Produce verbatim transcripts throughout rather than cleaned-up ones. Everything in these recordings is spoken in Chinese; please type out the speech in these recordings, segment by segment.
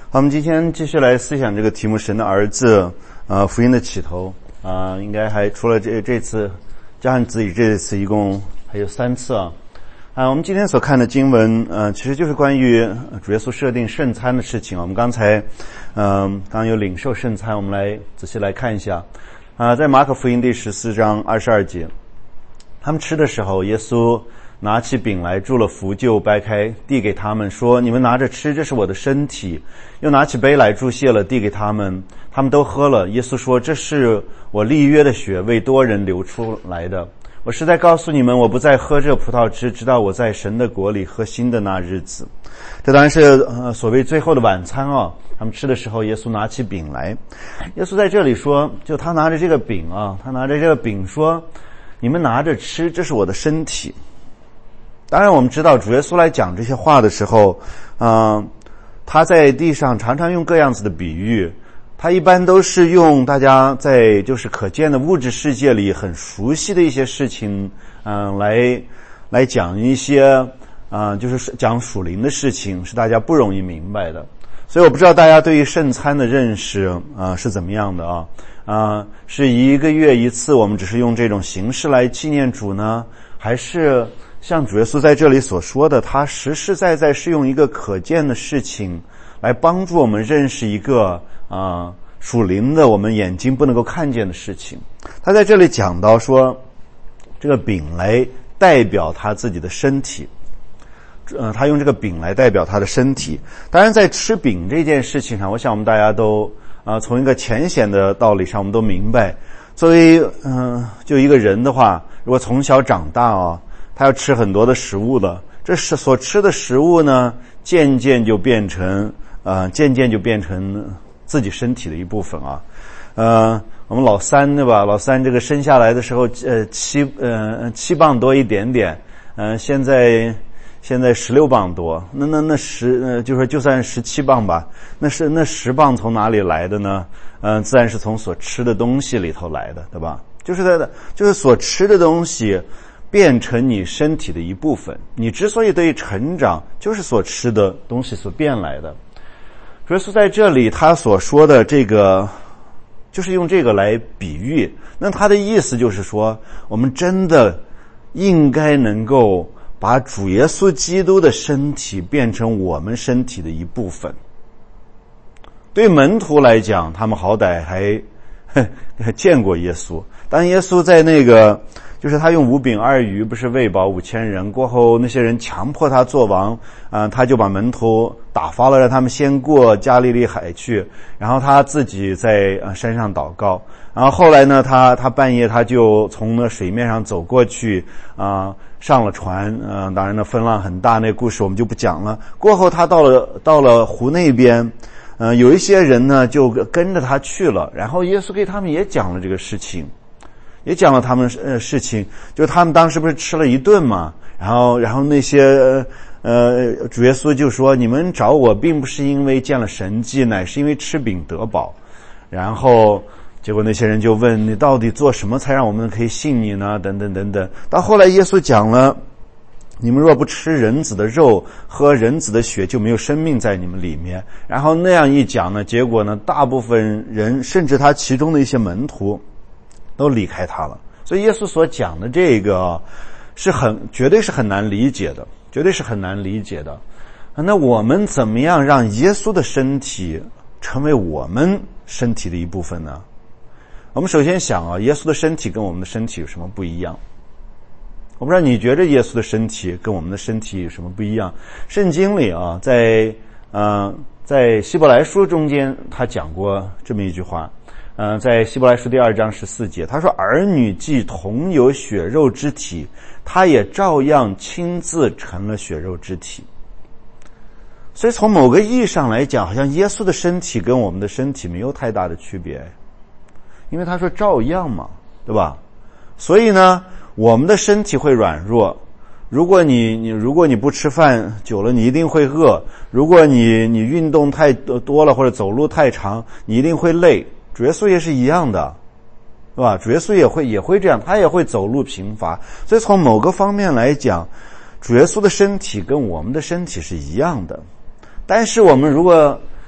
好，我们今天继续来思想这个题目，神的儿子，呃，福音的起头啊、呃，应该还除了这这次加上子以这次一共还有三次啊。啊，我们今天所看的经文，呃，其实就是关于主耶稣设定圣餐的事情。我们刚才，嗯、呃，刚刚有领受圣餐，我们来仔细来看一下。啊、呃，在马可福音第十四章二十二节，他们吃的时候，耶稣拿起饼来，祝了福，就掰开，递给他们，说：“你们拿着吃，这是我的身体。”又拿起杯来，祝谢了，递给他们，他们都喝了。耶稣说：“这是我立约的血，为多人流出来的。我实在告诉你们，我不再喝这葡萄汁，直到我在神的国里喝新的那日子。”这当然是呃所谓最后的晚餐啊。他们吃的时候，耶稣拿起饼来。耶稣在这里说，就他拿着这个饼啊，他拿着这个饼说：“你们拿着吃，这是我的身体。”当然我们知道主耶稣来讲这些话的时候，嗯、呃，他在地上常常用各样子的比喻，他一般都是用大家在就是可见的物质世界里很熟悉的一些事情，嗯、呃，来来讲一些啊、呃，就是讲属灵的事情，是大家不容易明白的。所以我不知道大家对于圣餐的认识啊、呃、是怎么样的啊啊、呃，是一个月一次，我们只是用这种形式来纪念主呢，还是像主耶稣在这里所说的，他实实在在是用一个可见的事情来帮助我们认识一个啊、呃、属灵的我们眼睛不能够看见的事情。他在这里讲到说，这个饼来代表他自己的身体，呃，他用这个饼来代表他的身体。当然在吃饼这件事情上，我想我们大家都啊、呃、从一个浅显的道理上我们都明白，作为嗯、呃、就一个人的话，如果从小长大啊，他要吃很多的食物的，这是所吃的食物呢，渐渐就变成呃，渐渐就变成自己身体的一部分啊。呃，我们老三对吧？老三这个生下来的时候，呃，七呃七磅多一点点，嗯、呃，现在现在十六磅多，那那那十呃，就说就算十七磅吧，那是那十磅从哪里来的呢？嗯、呃，自然是从所吃的东西里头来的，对吧？就是在的，就是所吃的东西变成你身体的一部分。你之所以得以成长，就是所吃的东西所变来的。主耶稣在这里他所说的这个，就是用这个来比喻。那他的意思就是说，我们真的应该能够把主耶稣基督的身体变成我们身体的一部分。对门徒来讲，他们好歹还见过耶稣，当耶稣在那个就是他用五饼二鱼不是喂饱五千人过后，那些人强迫他做王，啊、呃，他就把门徒打发了，让他们先过加利利海去，然后他自己在、呃、山上祷告。然后后来呢，他他半夜他就从那水面上走过去，啊、呃，上了船，嗯、呃，当然呢风浪很大，那个故事我们就不讲了。过后他到了到了湖那边。呃，有一些人呢就跟着他去了，然后耶稣给他们也讲了这个事情，也讲了他们呃事情，就他们当时不是吃了一顿嘛，然后然后那些呃主耶稣就说，你们找我并不是因为见了神迹，乃是因为吃饼得饱。然后结果那些人就问，你到底做什么才让我们可以信你呢？等等等等。到后来耶稣讲了，你们若不吃人子的肉，喝人子的血，就没有生命在你们里面。然后那样一讲呢，结果呢，大部分人甚至他其中的一些门徒都离开他了。所以耶稣所讲的这个是很绝对是很难理解的，绝对是很难理解的。那我们怎么样让耶稣的身体成为我们身体的一部分呢？我们首先想啊，耶稣的身体跟我们的身体有什么不一样？我不知道你觉得耶稣的身体跟我们的身体有什么不一样？圣经里啊，在呃在希伯来书中间，他讲过这么一句话，呃，在希伯来书第二章十四节，他说：“儿女既同有血肉之体，他也照样亲自成了血肉之体。”所以从某个意义上来讲，好像耶稣的身体跟我们的身体没有太大的区别，因为他说照样嘛，对吧？所以呢，我们的身体会软弱，如果你你如果你不吃饭久了，你一定会饿，如果你你运动太多了或者走路太长，你一定会累。主耶稣也是一样的，对吧？主耶稣也会也会这样，他也会走路贫乏。所以从某个方面来讲，主耶稣的身体跟我们的身体是一样的。但是我们如果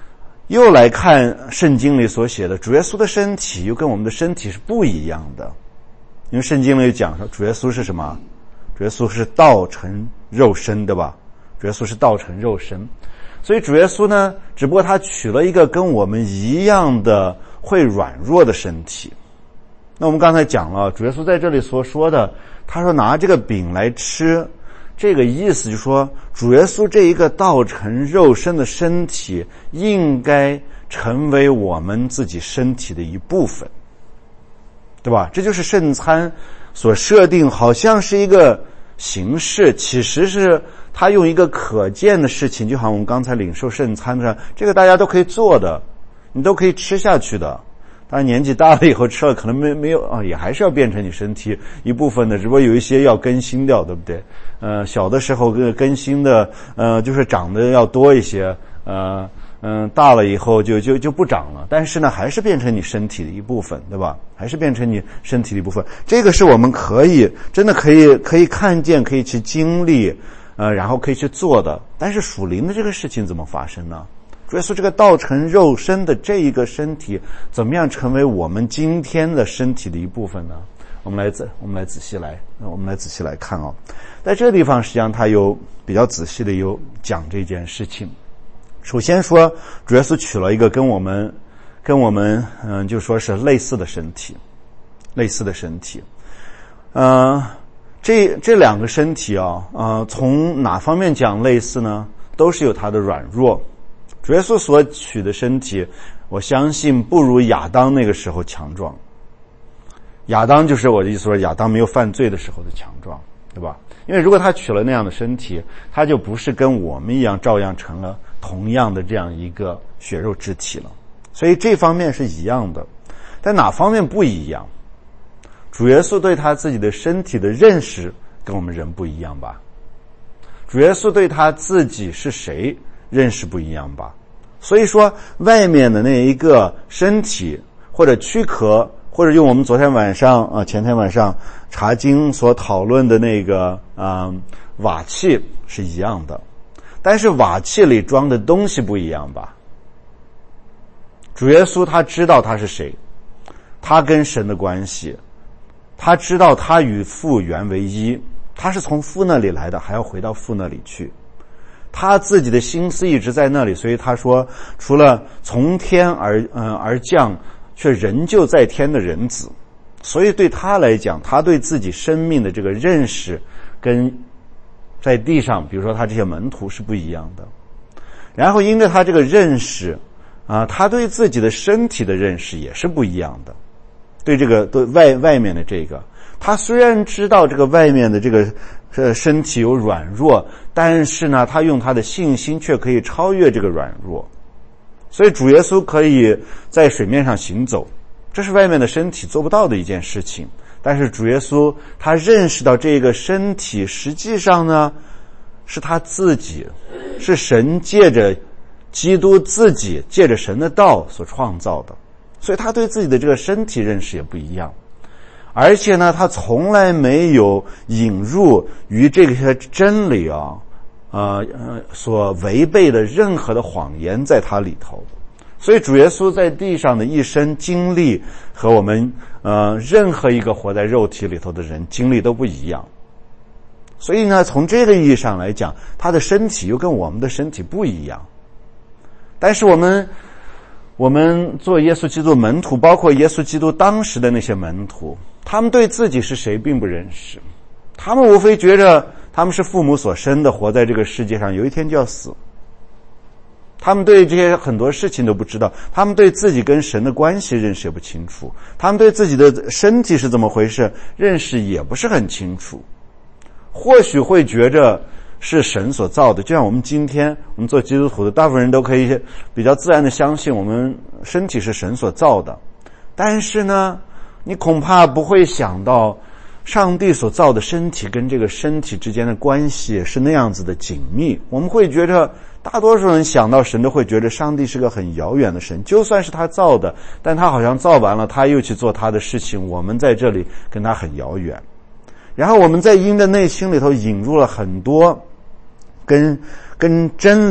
又来看圣经里所写的，主耶稣的身体又跟我们的身体是不一样的。因为圣经里讲说主耶稣是什么？主耶稣是道成肉身，对吧？主耶稣是道成肉身。所以主耶稣呢，只不过他取了一个跟我们一样的会软弱的身体。那我们刚才讲了，主耶稣在这里所说的，他说拿这个饼来吃，这个意思就是说，主耶稣这一个道成肉身的身体应该成为我们自己身体的一部分，对吧？这就是圣餐所设定，好像是一个形式，其实是他用一个可见的事情，就好像我们刚才领受圣餐的，这个大家都可以做的，你都可以吃下去的。当然年纪大了以后吃了可能没没有啊，也还是要变成你身体一部分的，只不过有一些要更新掉，对不对？呃，小的时候更新的，呃，就是长得要多一些，呃，嗯，大了以后就就就不长了。但是呢，还是变成你身体的一部分，对吧？还是变成你身体的一部分。这个是我们可以真的可以可以看见，可以去经历，呃，然后可以去做的。但是属灵的这个事情怎么发生呢？主耶稣这个道成肉身的这一个身体，怎么样成为我们今天的身体的一部分呢？我们来仔我们来仔细来，我们来仔细来看哦。在这个地方，实际上他有比较仔细的有讲这件事情。首先说，主耶稣取了一个跟我们跟我们嗯，就说是类似的身体，类似的身体。呃，这这两个身体啊，呃，从哪方面讲类似呢？都是有它的软弱。主耶稣所取的身体，我相信不如亚当那个时候强壮。亚当就是我的意思说，亚当没有犯罪的时候的强壮，对吧？因为如果他取了那样的身体，他就不是跟我们一样照样成了同样的这样一个血肉之体了。所以这方面是一样的，但哪方面不一样？主耶稣对他自己的身体的认识跟我们人不一样吧？主耶稣对他自己是谁认识不一样吧？所以说外面的那一个身体或者躯壳，或者用我们昨天晚上啊、呃、前天晚上查经所讨论的那个啊、呃、瓦器是一样的，但是瓦器里装的东西不一样吧？主耶稣他知道他是谁，他跟神的关系，他知道他与父原为一，他是从父那里来的，还要回到父那里去。他自己的心思一直在那里，所以他说，除了从天而嗯而降，却仍旧在天的人子。所以对他来讲，他对自己生命的这个认识，跟在地上，比如说他这些门徒是不一样的。然后因着他这个认识啊，他对自己的身体的认识也是不一样的。对这个对外外面的这个，他虽然知道这个外面的这个呃身体有软弱，但是呢，他用他的信心却可以超越这个软弱。所以主耶稣可以在水面上行走，这是外面的身体做不到的一件事情。但是主耶稣他认识到这个身体实际上呢，是他自己，是神借着基督自己借着神的道所创造的。所以他对自己的这个身体认识也不一样。而且呢，他从来没有引入与这些真理啊呃呃所违背的任何的谎言在他里头。所以主耶稣在地上的一生经历和我们呃任何一个活在肉体里头的人经历都不一样。所以呢，从这个意义上来讲，他的身体又跟我们的身体不一样。但是我们我们做耶稣基督门徒，包括耶稣基督当时的那些门徒，他们对自己是谁并不认识。他们无非觉着他们是父母所生的，活在这个世界上有一天就要死。他们对这些很多事情都不知道，他们对自己跟神的关系认识也不清楚，他们对自己的身体是怎么回事认识也不是很清楚。或许会觉着是神所造的，就像我们今天我们做基督徒的大部分人都可以比较自然的相信我们身体是神所造的。但是呢，你恐怕不会想到上帝所造的身体跟这个身体之间的关系是那样子的紧密。我们会觉得大多数人想到神都会觉得上帝是个很遥远的神，就算是他造的，但他好像造完了他又去做他的事情，我们在这里跟他很遥远。然后我们在因的内心里头引入了很多跟跟真理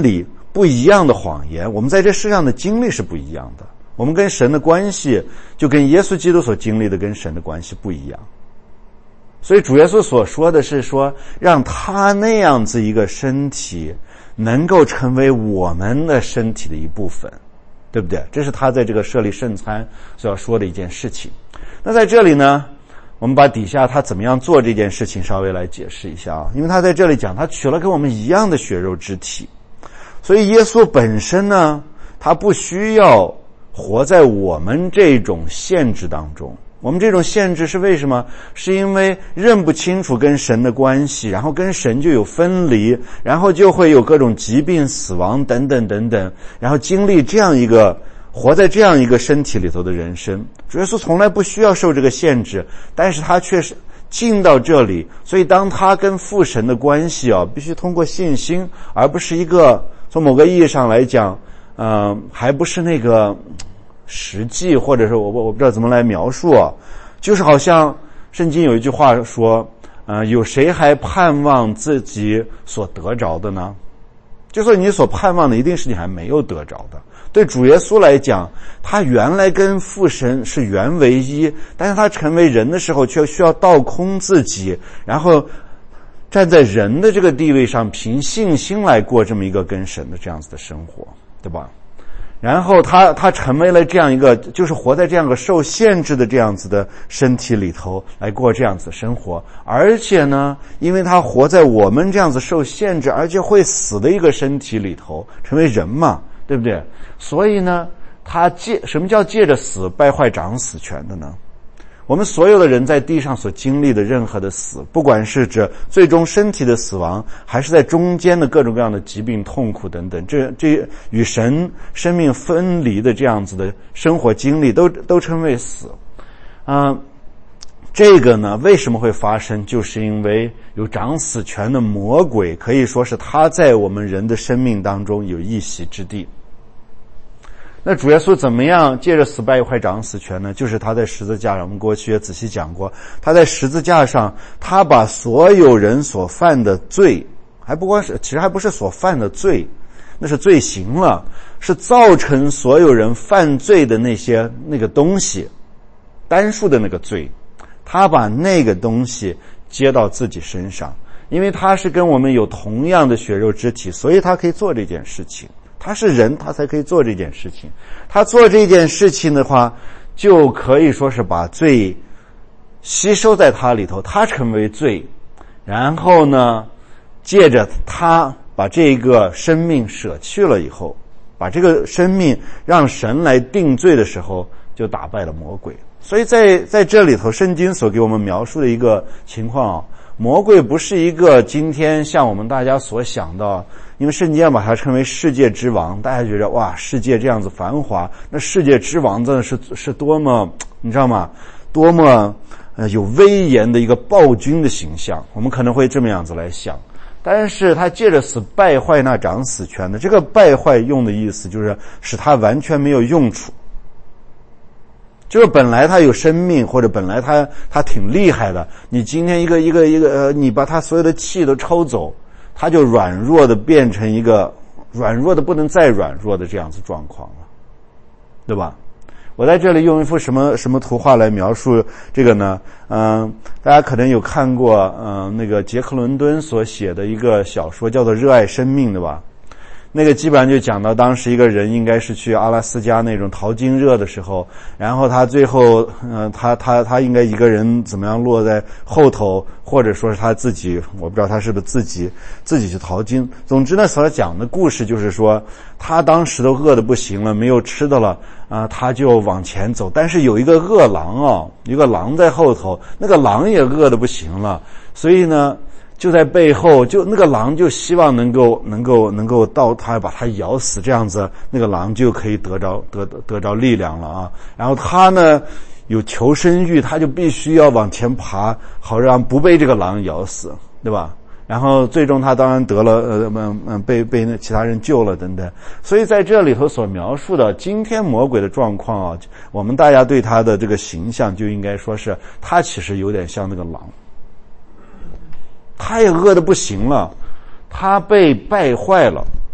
不一样的谎言，我们在这世上的经历是不一样的。我们跟神的关系就跟耶稣基督所经历的跟神的关系不一样。所以主耶稣所说的是说，让他那样子一个身体能够成为我们的身体的一部分，对不对？这是他在这个设立圣餐所要说的一件事情。那在这里呢，我们把底下他怎么样做这件事情稍微来解释一下啊，因为他在这里讲他取了跟我们一样的血肉之体，所以耶稣本身呢，他不需要活在我们这种限制当中。我们这种限制是为什么？是因为认不清楚跟神的关系，然后跟神就有分离，然后就会有各种疾病、死亡等等等等，然后经历这样一个活在这样一个身体里头的人生。主耶稣从来不需要受这个限制，但是他却是进到这里，所以当他跟父神的关系啊，必须通过信心，而不是一个从某个意义上来讲，呃，还不是那个实际，或者是我我不知道怎么来描述啊，就是好像圣经有一句话说，呃，有谁还盼望自己所得着的呢？就说你所盼望的一定是你还没有得着的。对主耶稣来讲，他原来跟父神是原为一，但是他成为人的时候却需要倒空自己，然后站在人的这个地位上，凭信心来过这么一个跟神的这样子的生活，对吧？然后他他成为了这样一个，就是活在这样一个受限制的这样子的身体里头来过这样子的生活，而且呢，因为他活在我们这样子受限制而且会死的一个身体里头，成为人嘛，对不对？所以呢，他借什么叫借着死败坏长死权的呢？我们所有的人在地上所经历的任何的死，不管是指最终身体的死亡，还是在中间的各种各样的疾病、痛苦等等，这这与神生命分离的这样子的生活经历，都都称为死。啊、呃，这个呢，为什么会发生？就是因为有掌死权的魔鬼，可以说是他在我们人的生命当中有一席之地。那主耶稣怎么样借着死败坏掌死权呢？就是他在十字架上，我们过去也仔细讲过，他在十字架上，他把所有人所犯的罪，还不光是，其实还不是所犯的罪，那是罪行了，是造成所有人犯罪的那些那个东西，单数的那个罪，他把那个东西接到自己身上，因为他是跟我们有同样的血肉之体，所以他可以做这件事情。他是人，他才可以做这件事情。他做这件事情的话，就可以说是把罪吸收在他里头，他成为罪，然后呢，借着他把这个生命舍去了以后，把这个生命让神来定罪的时候，就打败了魔鬼。所以在在这里头，圣经所给我们描述的一个情况啊，魔鬼不是一个今天像我们大家所想的，因为圣经把它称为世界之王，大家觉得哇，世界这样子繁华，那世界之王真的是是多么，你知道吗？多么呃有威严的一个暴君的形象，我们可能会这么样子来想。但是他借着死败坏那掌死权的，这个败坏用的意思就是使他完全没有用处。就是本来他有生命，或者本来他他挺厉害的，你今天一个一个一个呃，你把他所有的气都抽走，他就软弱的变成一个软弱的不能再软弱的这样子状况了，对吧？我在这里用一幅什么什么图画来描述这个呢？嗯、呃，大家可能有看过嗯、呃、那个杰克伦敦所写的一个小说叫做《热爱生命》的吧？那个基本上就讲到当时一个人应该是去阿拉斯加那种淘金热的时候，然后他最后呃他他他应该一个人怎么样落在后头，或者说是他自己，我不知道他是不是自己自己去淘金。总之呢，所讲的故事就是说他当时都饿得不行了，没有吃的了啊、呃，他就往前走，但是有一个饿狼啊，一个狼在后头，那个狼也饿得不行了，所以呢就在背后，就那个狼就希望能够能够能够到他把他咬死，这样子那个狼就可以得着得得着力量了啊。然后他呢有求生欲，他就必须要往前爬，好让不被这个狼咬死，对吧？然后最终他当然得了呃嗯嗯被被那其他人救了等等。所以在这里头所描述的今天魔鬼的状况啊，我们大家对他的这个形象就应该说是他其实有点像那个狼。他也饿得不行了，他被败坏了，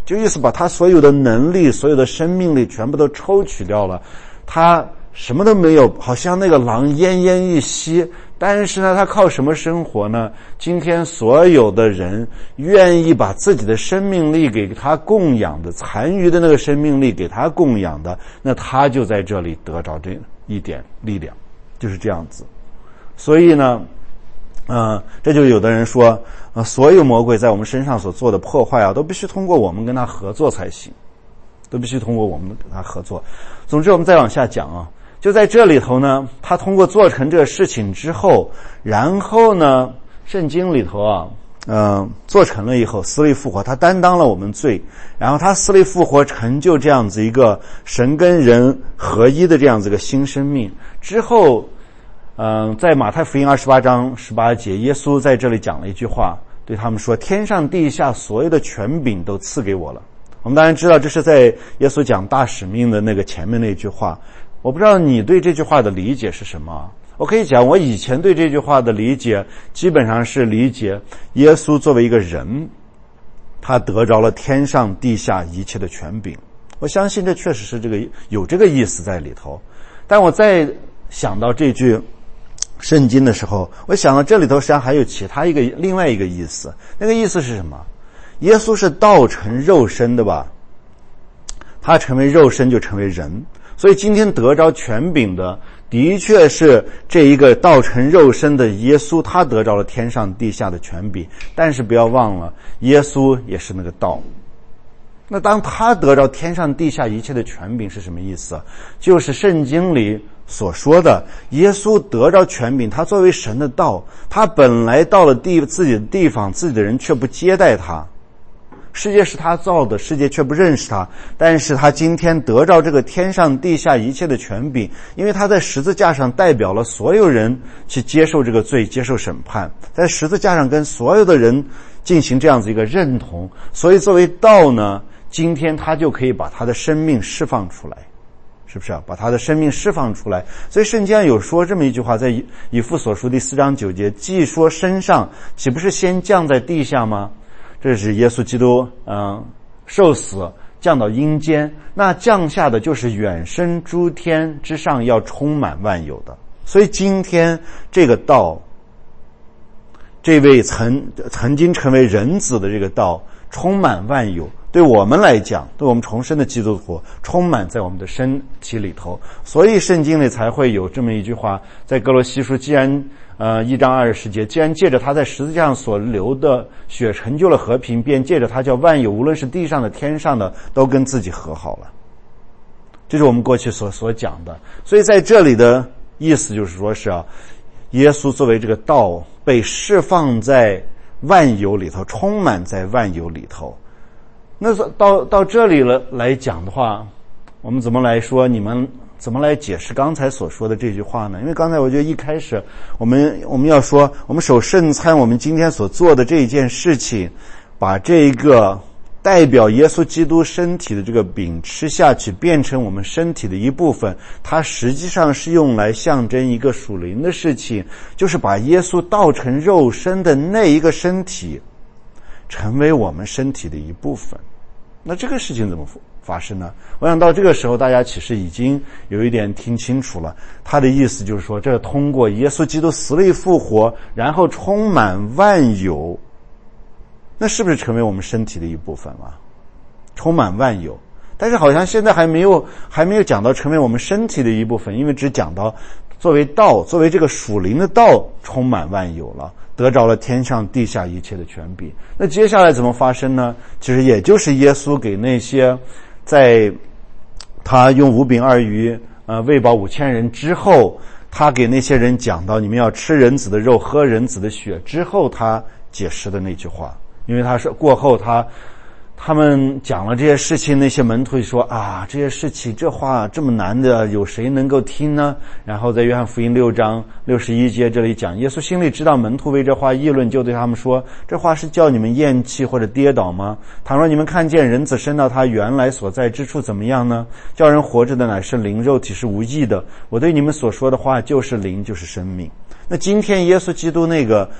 就意思把他所有的能力、所有的生命力全部都抽取掉了，他什么都没有，好像那个狼奄奄一息。但是呢，他靠什么生活呢？今天所有的人愿意把自己的生命力给他供养的，残余的那个生命力给他供养的，那他就在这里得着这一点力量，就是这样子。所以呢呃，这就有的人说，呃，所有魔鬼在我们身上所做的破坏啊，都必须通过我们跟他合作才行，都必须通过我们跟他合作。总之，我们再往下讲啊，就在这里头呢，他通过做成这个事情之后，然后呢，圣经里头啊，呃，做成了以后，死里复活，他担当了我们罪，然后他死里复活，成就这样子一个神跟人合一的这样子一个新生命之后。嗯、呃，在马太福音二十八章十八节，耶稣在这里讲了一句话，对他们说：“天上地下所有的权柄都赐给我了。”我们当然知道，这是在耶稣讲大使命的那个前面那句话。我不知道你对这句话的理解是什么？我可以讲，我以前对这句话的理解，基本上是理解耶稣作为一个人，他得着了天上地下一切的权柄。我相信这确实是这个有这个意思在里头。但我在想到这句圣经的时候，我想到这里头实际上还有其他一个另外一个意思。那个意思是什么？耶稣是道成肉身的吧，他成为肉身就成为人，所以今天得着权柄的的确是这一个道成肉身的耶稣，他得着了天上地下的权柄。但是不要忘了，耶稣也是那个道。那当他得着天上地下一切的权柄是什么意思？就是圣经里所说的，耶稣得着权柄，他作为神的道，他本来到了地自己的地方，自己的人却不接待他，世界是他造的，世界却不认识他，但是他今天得着这个天上地下一切的权柄，因为他在十字架上代表了所有人去接受这个罪，接受审判，在十字架上跟所有的人进行这样子一个认同，所以作为道呢，今天他就可以把他的生命释放出来，是不是啊？把他的生命释放出来。所以圣经上有说这么一句话，在以弗所书第四章九节，既说升上，岂不是先降在地下吗？这是耶稣基督嗯受死降到阴间，那降下的就是远升诸天之上，要充满万有的。所以今天这个道，这位曾曾经成为人子的这个道，充满万有，对我们来讲，对我们重生的基督徒，充满在我们的身体里头。所以圣经里才会有这么一句话，在哥罗西书，既然呃一章二十节，既然借着他在十字架上所流的血成就了和平，便借着他叫万有，无论是地上的天上的，都跟自己和好了。这是我们过去所所讲的。所以在这里的意思就是说是啊，耶稣作为这个道被释放在万有里头，充满在万有里头。那到到这里了来讲的话，我们怎么来说？你们怎么来解释刚才所说的这句话呢？因为刚才我觉得一开始我们我们要说，我们守圣餐，我们今天所做的这一件事情，把这一个代表耶稣基督身体的这个饼吃下去，变成我们身体的一部分，它实际上是用来象征一个属灵的事情，就是把耶稣道成肉身的那一个身体成为我们身体的一部分。那这个事情怎么发生呢？我想到这个时候大家其实已经有一点听清楚了，他的意思就是说，这通过耶稣基督死里复活，然后充满万有，那是不是成为我们身体的一部分了？充满万有，但是好像现在还没有还没有讲到成为我们身体的一部分，因为只讲到作为道，作为这个属灵的道充满万有了，得着了天上地下一切的权柄。那接下来怎么发生呢？其实也就是耶稣给那些在他用五饼二鱼呃喂饱五千人之后，他给那些人讲到你们要吃人子的肉，喝人子的血之后，他解释的那句话。因为他是过后他他们讲了这些事情，那些门徒说啊，这些事情这话这么难的，有谁能够听呢？然后在约翰福音六章六十一节这里讲，耶稣心里知道门徒为这话议论，就对他们说，这话是叫你们厌弃或者跌倒吗？倘若你们看见人子升到他原来所在之处，怎么样呢？叫人活着的乃是灵，肉体是无益的。我对你们所说的话就是灵，就是生命。那今天耶稣基督那个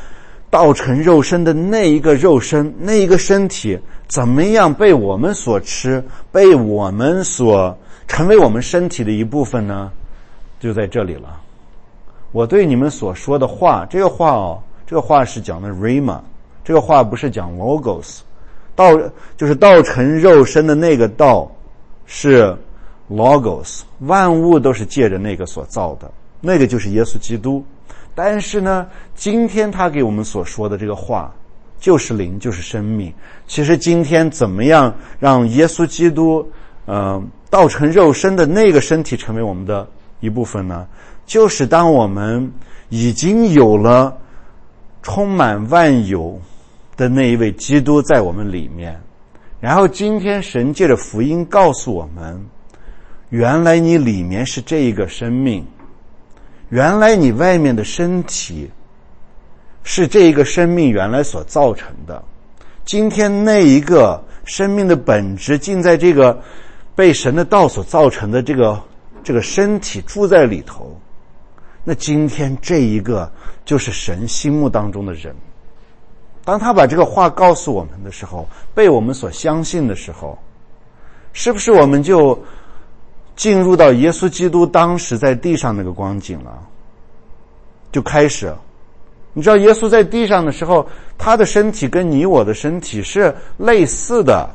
道成肉身的那一个肉身，那一个身体怎么样被我们所吃，被我们所成为我们身体的一部分呢？就在这里了。我对你们所说的话，这个话哦，这个话是讲的 rhema， 这个话不是讲 logos， 道就是道成肉身的那个道是 logos， 万物都是借着那个所造的，那个就是耶稣基督。但是呢，今天他给我们所说的这个话就是灵，就是生命。其实今天怎么样让耶稣基督呃道成肉身的那个身体成为我们的一部分呢？就是当我们已经有了充满万有的那一位基督在我们里面，然后今天神借着福音告诉我们，原来你里面是这一个生命，原来你外面的身体是这一个生命原来所造成的。今天那一个生命的本质竟在这个被神的道所造成的这个这个身体住在里头，那今天这一个就是神心目当中的人。当他把这个话告诉我们的时候，被我们所相信的时候，是不是我们就进入到耶稣基督当时在地上那个光景了？就开始，你知道耶稣在地上的时候，他的身体跟你我的身体是类似的，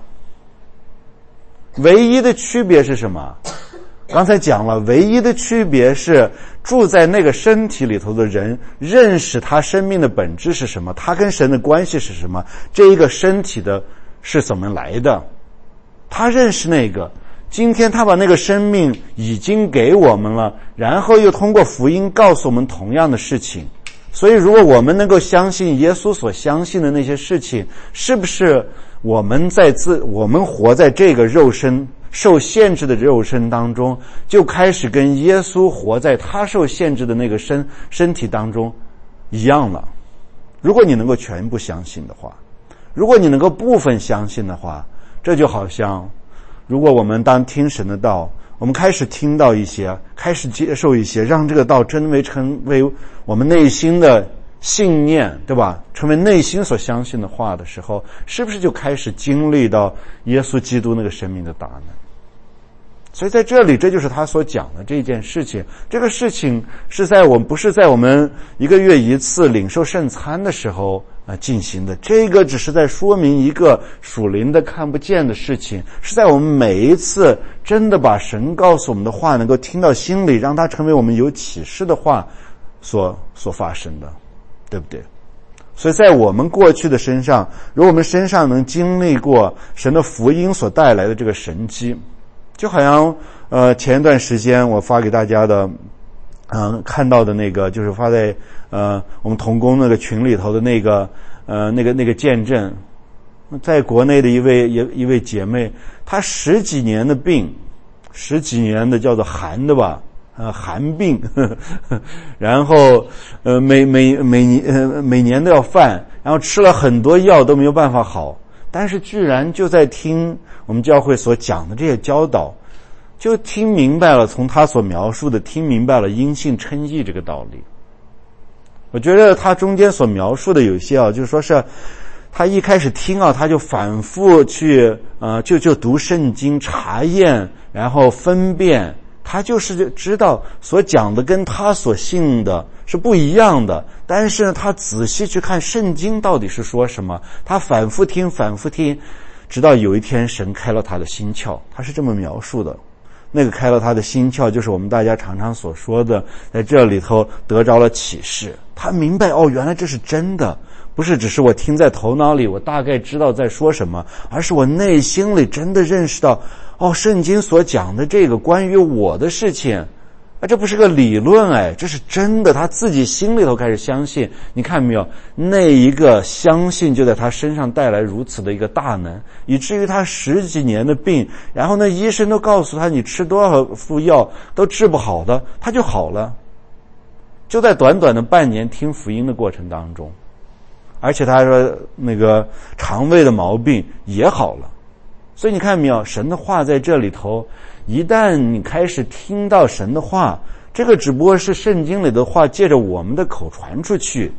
唯一的区别是什么？刚才讲了，唯一的区别是住在那个身体里头的人认识他生命的本质是什么，他跟神的关系是什么，这一个身体的是怎么来的，他认识那个。今天他把那个生命已经给我们了，然后又通过福音告诉我们同样的事情。所以如果我们能够相信耶稣所相信的那些事情，是不是我们在自我们活在这个肉身受限制的肉身当中，就开始跟耶稣活在他受限制的那个身身体当中一样了？如果你能够全部相信的话，如果你能够部分相信的话，这就好像如果我们当听神的道，我们开始听到一些，开始接受一些，让这个道真为成为我们内心的信念，对吧？成为内心所相信的话的时候，是不是就开始经历到耶稣基督那个生命的大能？所以在这里，这就是他所讲的这件事情。这个事情是在我们不是在我们一个月一次领受圣餐的时候啊进行的，这个只是在说明一个属灵的看不见的事情，是在我们每一次真的把神告诉我们的话能够听到心里，让它成为我们有启示的话所所发生的，对不对？所以在我们过去的身上，如果我们身上能经历过神的福音所带来的这个神迹，就好像呃前一段时间我发给大家的嗯、呃、看到的那个，就是发在呃我们同工那个群里头的那个呃那个那个见证，在国内的一位一一位姐妹，她十几年的病，十几年的叫做寒的吧，呃寒病，呵呵，然后呃每每每年呃每年都要犯，然后吃了很多药都没有办法好，但是居然就在听我们教会所讲的这些教导，就听明白了，从他所描述的听明白了因信称义这个道理。我觉得他中间所描述的有些啊，就是说是他一开始听啊，他就反复去呃就就读圣经查验，然后分辨，他就是知道所讲的跟他所信的是不一样的，但是呢他仔细去看圣经到底是说什么，他反复听反复听，直到有一天神开了他的心窍。他是这么描述的，那个开了他的心窍就是我们大家常常所说的在这里头得着了启示，他明白哦，原来这是真的，不是只是我听在头脑里我大概知道在说什么，而是我内心里真的认识到哦，圣经所讲的这个关于我的事情啊，这不是个理论，哎，这是真的，他自己心里头开始相信。你看没有，那一个相信就在他身上带来如此的一个大能，以至于他十几年的病，然后呢医生都告诉他你吃多少副药都治不好的，他就好了，就在短短的半年听福音的过程当中，而且他说那个肠胃的毛病也好了。所以你看没有，神的话在这里头，一旦你开始听到神的话，这个只不过是圣经里的话借着我们的口传出去，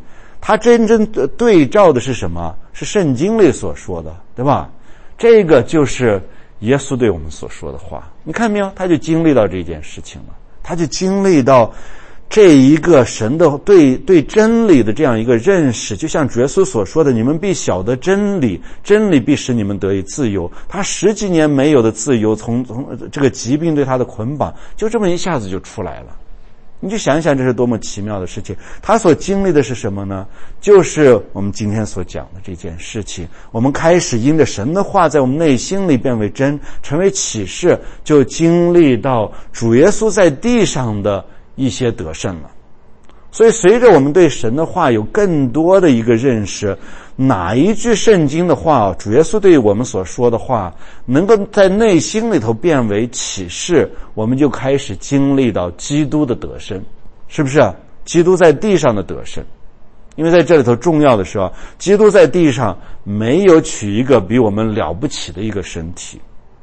他真正对照的是什么？是圣经里所说的，对吧？这个就是耶稣对我们所说的话。你看没有？他就经历到这件事情了，他就经历到这一个神的对对真理的这样一个认识，就像主耶稣所说的，你们必晓得真理，真理必使你们得以自由。他十几年没有的自由，从从这个疾病对他的捆绑，就这么一下子就出来了。你就想想这是多么奇妙的事情。他所经历的是什么呢？就是我们今天所讲的这件事情。我们开始因着神的话在我们内心里变为真，成为启示，就经历到主耶稣在地上的一些得胜了。所以随着我们对神的话有更多的一个认识，哪一句圣经的话，主耶稣对我们所说的话能够在内心里头变为启示，我们就开始经历到基督的得胜，是不是啊？基督在地上的得胜。因为在这里头重要的是啊，基督在地上没有取一个比我们了不起的一个身体，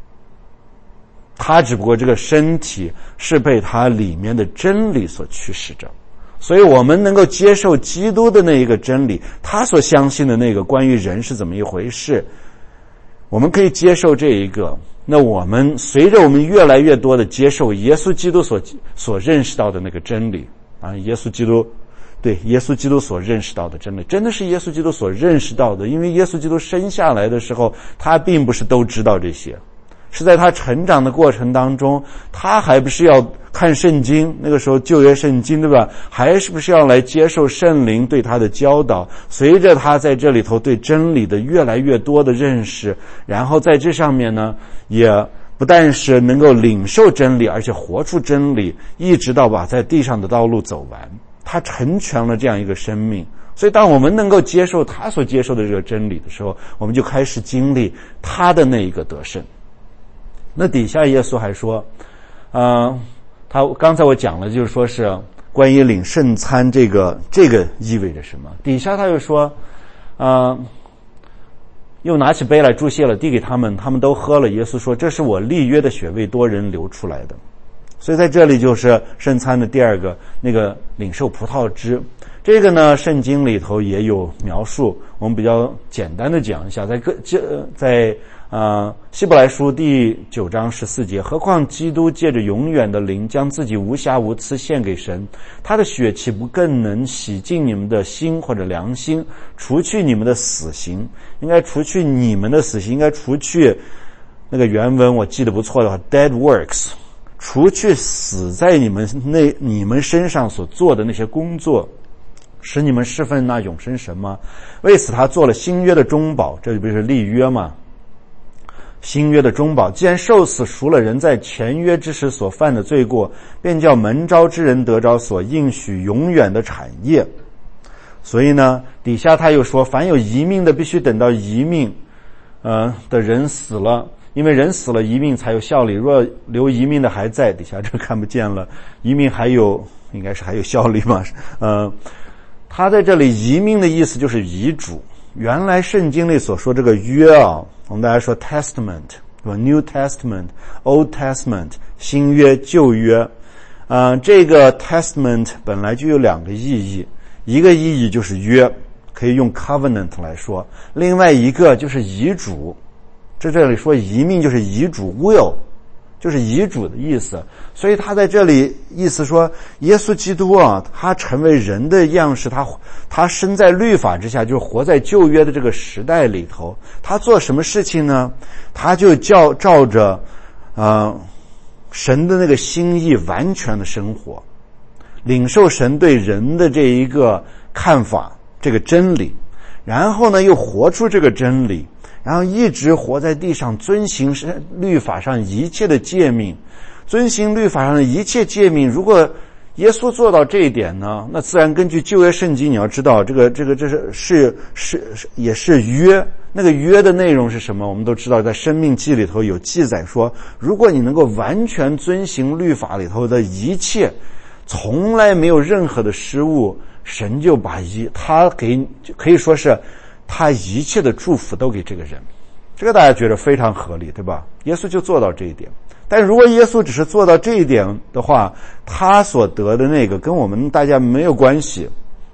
他只不过这个身体是被他里面的真理所驱使着。所以我们能够接受基督的那一个真理，他所相信的那个关于人是怎么一回事，我们可以接受这一个。那我们随着我们越来越多的接受耶稣基督所所认识到的那个真理啊，耶稣基督对耶稣基督所认识到的真理，真的是耶稣基督所认识到的。因为耶稣基督生下来的时候，他并不是都知道这些，是在他成长的过程当中，他还不是要看圣经，那个时候旧约圣经，对吧？还是不是要来接受圣灵对他的教导？随着他在这里头对真理的越来越多的认识，然后在这上面呢，也不但是能够领受真理，而且活出真理，一直到把在地上的道路走完，他成全了这样一个生命。所以当我们能够接受他所接受的这个真理的时候，我们就开始经历他的那一个得胜。那底下耶稣还说呃，他刚才我讲了，就是说是关于领圣餐这个这个意味着什么。底下他又说呃，又拿起杯来祝谢了，递给他们，他们都喝了。耶稣说，这是我立约的血，为多人流出来的。所以在这里就是圣餐的第二个，那个领受葡萄汁。这个呢，圣经里头也有描述，我们比较简单的讲一下。在个在呃希伯来书第九章十四节，何况基督借着永远的灵，将自己无瑕无疵献给神，他的血岂不更能洗净你们的心或者良心，除去你们的死刑？应该除去你们的死刑，应该除去那个原文我记得不错的话 dead works， 除去死在你们那你们身上所做的那些工作，使你们侍奉那永生神吗？为此他做了新约的中保，这不是立约吗？新约的中保，既然受死赎了人在前约之时所犯的罪过，便叫蒙召之人得着所应许永远的产业。所以呢，底下他又说，凡有遗命的必须等到遗命呃的人死了，因为人死了，遗命才有效力。若留遗命的还在，底下这看不见了，遗命还有应该是还有效力嘛。呃他在这里遗命的意思就是遗嘱。原来圣经里所说这个约啊，我们大家说 testament， New Testament Old Testament 新约旧约呃，这个 testament 本来就有两个意义，一个意义就是约，可以用 covenant 来说，另外一个就是遗嘱。在这里说遗命就是遗嘱 will， 就是遗嘱的意思。所以他在这里意思说，耶稣基督啊，他成为人的样式，他他生在律法之下，就是活在旧约的这个时代里头。他做什么事情呢？他就照照着呃神的那个心意完全的生活，领受神对人的这一个看法，这个真理，然后呢又活出这个真理，然后一直活在地上，遵行律法上一切的诫命，遵行律法上的一切诫命。如果耶稣做到这一点呢，那自然根据旧约圣经，你要知道这个这个这是是是也是约。那个约的内容是什么？我们都知道，在申命记里头有记载说，如果你能够完全遵行律法里头的一切，从来没有任何的失误，神就把一他给可以说是他一切的祝福都给这个人。这个大家觉得非常合理，对吧？耶稣就做到这一点。但如果耶稣只是做到这一点的话，他所得的那个跟我们大家没有关系，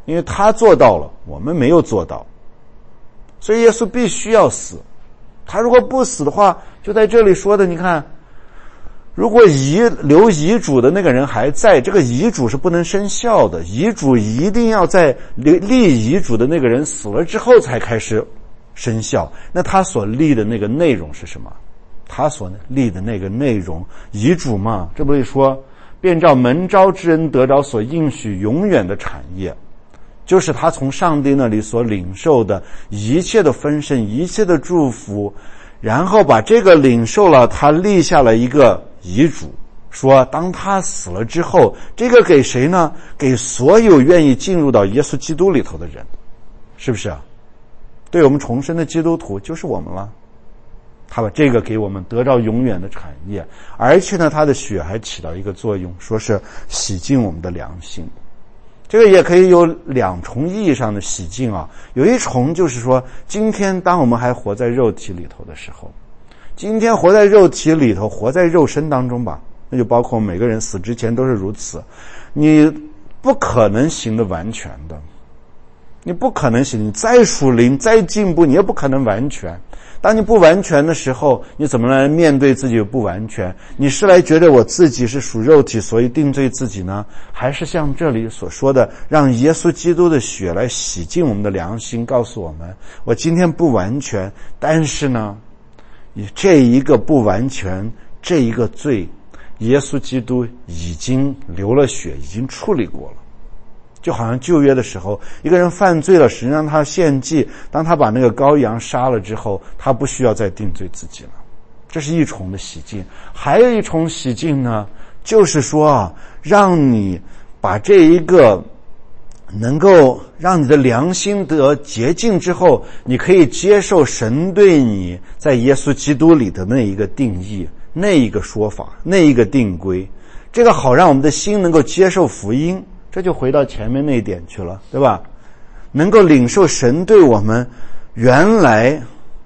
因为他做到了，我们没有做到，所以耶稣必须要死。他如果不死的话，就在这里说的，你看，如果遗留遗嘱的那个人还在，这个遗嘱是不能生效的，遗嘱一定要在立遗嘱的那个人死了之后才开始生效。那他所立的那个内容是什么？他所立的那个内容，遗嘱嘛，这不是说便照蒙召之恩得着所应许永远的产业，就是他从上帝那里所领受的一切的丰盛，一切的祝福，然后把这个领受了，他立下了一个遗嘱，说当他死了之后，这个给谁呢？给所有愿意进入到耶稣基督里头的人，是不是啊？对我们重生的基督徒就是我们了。他把这个给我们得到永远的产业，而且呢，他的血还起到一个作用，说是洗净我们的良心。这个也可以有两重意义上的洗净啊。有一重就是说，今天当我们还活在肉体里头的时候，今天活在肉体里头，活在肉身当中吧，那就包括每个人死之前都是如此。你不可能行得完全的，你不可能行，你再属灵再进步，你也不可能完全。当你不完全的时候，你怎么来面对自己不完全？你是来觉得我自己是属肉体，所以定罪自己呢？还是像这里所说的，让耶稣基督的血来洗净我们的良心，告诉我们，我今天不完全，但是呢，这一个不完全，这一个罪，耶稣基督已经流了血，已经处理过了。就好像旧约的时候，一个人犯罪了，实际上他献祭，当他把那个羔羊杀了之后，他不需要再定罪自己了。这是一重的洗净。还有一重洗净呢，就是说啊，让你把这一个能够让你的良心得洁净之后，你可以接受神对你在耶稣基督里的那一个定义，那一个说法，那一个定规。这个好让我们的心能够接受福音。这就回到前面那一点去了，对吧？能够领受神对我们原来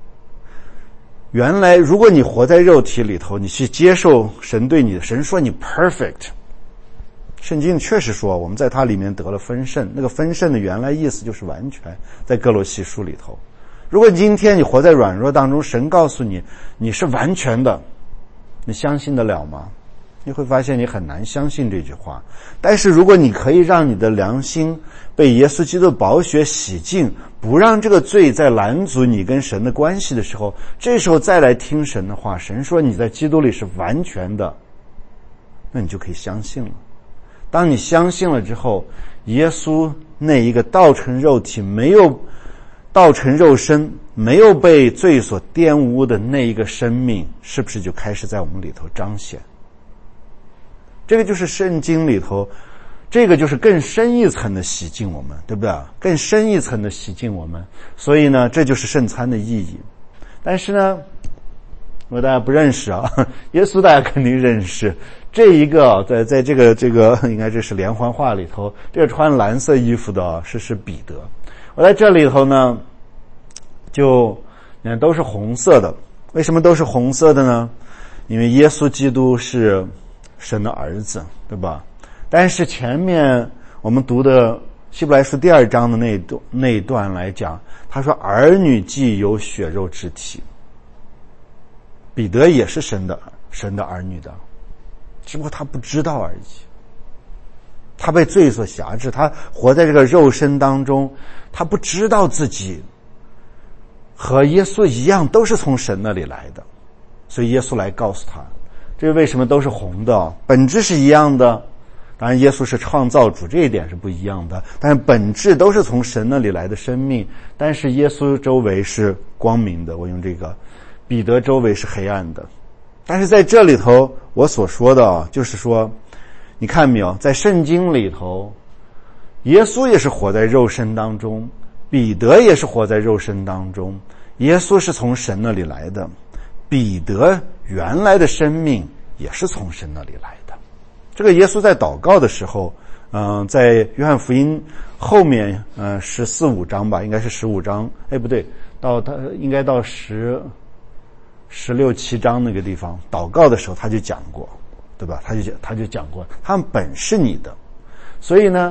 原来如果你活在肉体里头，你去接受神对你的，神说你 perfect， 圣经确实说我们在它里面得了丰盛，那个丰盛的原来意思就是完全，在哥罗西书里头。如果今天你活在软弱当中，神告诉你你是完全的，你相信得了吗？你会发现你很难相信这句话。但是如果你可以让你的良心被耶稣基督的宝血洗净，不让这个罪再拦阻你跟神的关系的时候，这时候再来听神的话，神说你在基督里是完全的，那你就可以相信了。当你相信了之后，耶稣那一个道成肉体，没有道成肉身，没有被罪所玷污的那一个生命，是不是就开始在我们里头彰显？这个就是圣经里头，这个就是更深一层的洗净我们，对不对？更深一层的洗净我们。所以呢，这就是圣餐的意义。但是呢，如果大家不认识啊，耶稣大家肯定认识。这一个在在这个这个应该这是连环画里头，这个穿蓝色衣服的是是彼得。我在这里头呢，就你看都是红色的。为什么都是红色的呢？因为耶稣基督是神的儿子，对吧？但是前面我们读的希伯来书第二章的那一段那一段来讲，他说儿女既有血肉之体，彼得也是神的神的儿女的，只不过他不知道而已。他被罪所辖制，他活在这个肉身当中，他不知道自己和耶稣一样都是从神那里来的，所以耶稣来告诉他，这为什么都是红的？本质是一样的，当然耶稣是创造主，这一点是不一样的，但是本质都是从神那里来的生命。但是耶稣周围是光明的，我用这个，彼得周围是黑暗的。但是在这里头我所说的啊，就是说你看没有，在圣经里头耶稣也是活在肉身当中，彼得也是活在肉身当中。耶稣是从神那里来的，彼得原来的生命也是从神那里来的。这个耶稣在祷告的时候，嗯、呃，在约翰福音后面，呃，十四五章吧，应该是十五章，哎，不对，到他应该到十十六七章那个地方，祷告的时候他就讲过，对吧？他就他就讲过，他们本是你的，所以呢，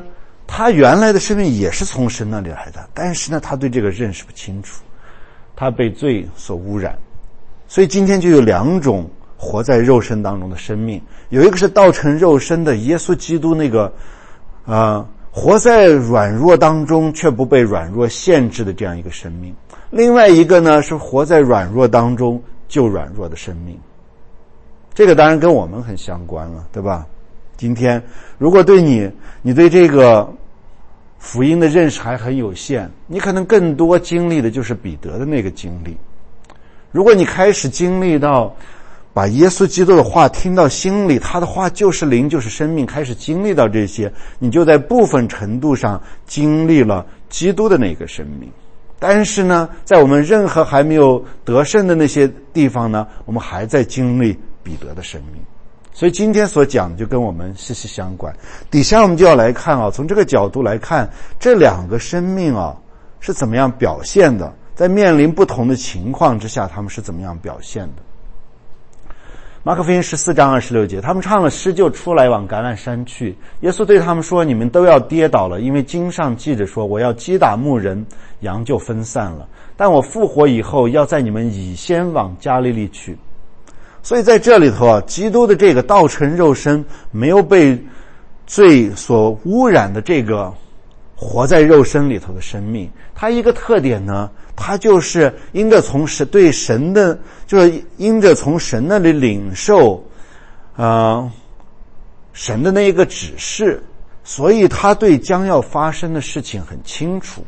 他原来的生命也是从神那里来的，但是呢，他对这个认识不清楚，他被罪所污染。所以今天就有两种活在肉身当中的生命，有一个是道成肉身的耶稣基督，那个呃活在软弱当中却不被软弱限制的这样一个生命，另外一个呢是活在软弱当中就软弱的生命。这个当然跟我们很相关了，对吧？今天如果对你你对这个福音的认识还很有限，你可能更多经历的就是彼得的那个经历。如果你开始经历到把耶稣基督的话听到心里，他的话就是灵就是生命，开始经历到这些，你就在部分程度上经历了基督的那个生命。但是呢，在我们任何还没有得胜的那些地方呢，我们还在经历彼得的生命。所以今天所讲的就跟我们息息相关。底下我们就要来看啊，从这个角度来看，这两个生命啊是怎么样表现的，在面临不同的情况之下，他们是怎么样表现的。马可福音十四章二十六节，他们唱了诗就出来往橄榄山去。耶稣对他们说，你们都要跌倒了，因为经上记着说，我要击打牧人，羊就分散了。但我复活以后，要在你们以先往加利利去。所以在这里头啊，基督的这个道成肉身，没有被罪所污染的这个活在肉身里头的生命，它一个特点呢，它就是因着从神对神的，就是因着从神那里领受呃神的那一个指示，所以他对将要发生的事情很清楚。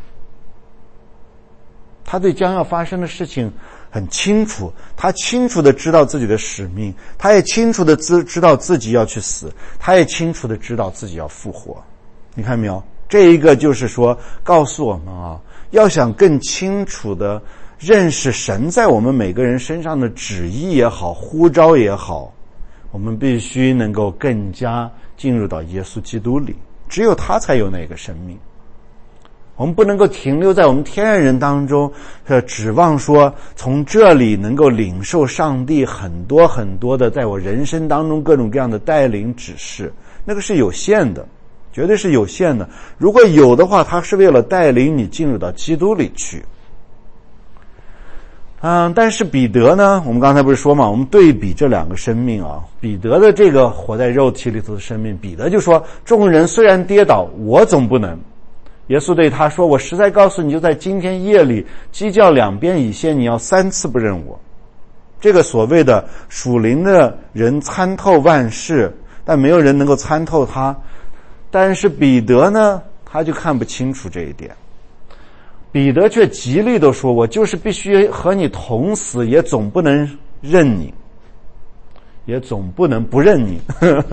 他对将要发生的事情很清楚，他清楚的知道自己的使命，他也清楚的知知道自己要去死，他也清楚的知道自己要复活。你看没有？这一个就是说告诉我们啊，要想更清楚的认识神在我们每个人身上的旨意也好，呼召也好，我们必须能够更加进入到耶稣基督里，只有他才有那个生命。我们不能够停留在我们天然人当中，呃，指望说从这里能够领受上帝很多很多的在我人生当中各种各样的带领指示，那个是有限的，绝对是有限的。如果有的话，它是为了带领你进入到基督里去。嗯，但是彼得呢，我们刚才不是说嘛，我们对比这两个生命啊，彼得的这个活在肉体里头的生命，彼得就说，众人虽然跌倒，我总不能。耶稣对他说，我实在告诉你，就在今天夜里鸡叫两边以先，你要三次不认我。这个所谓的属灵的人参透万事，但没有人能够参透他。但是彼得呢，他就看不清楚这一点。彼得却极力地说，我就是必须和你同死，也总不能认你，也总不能不认你。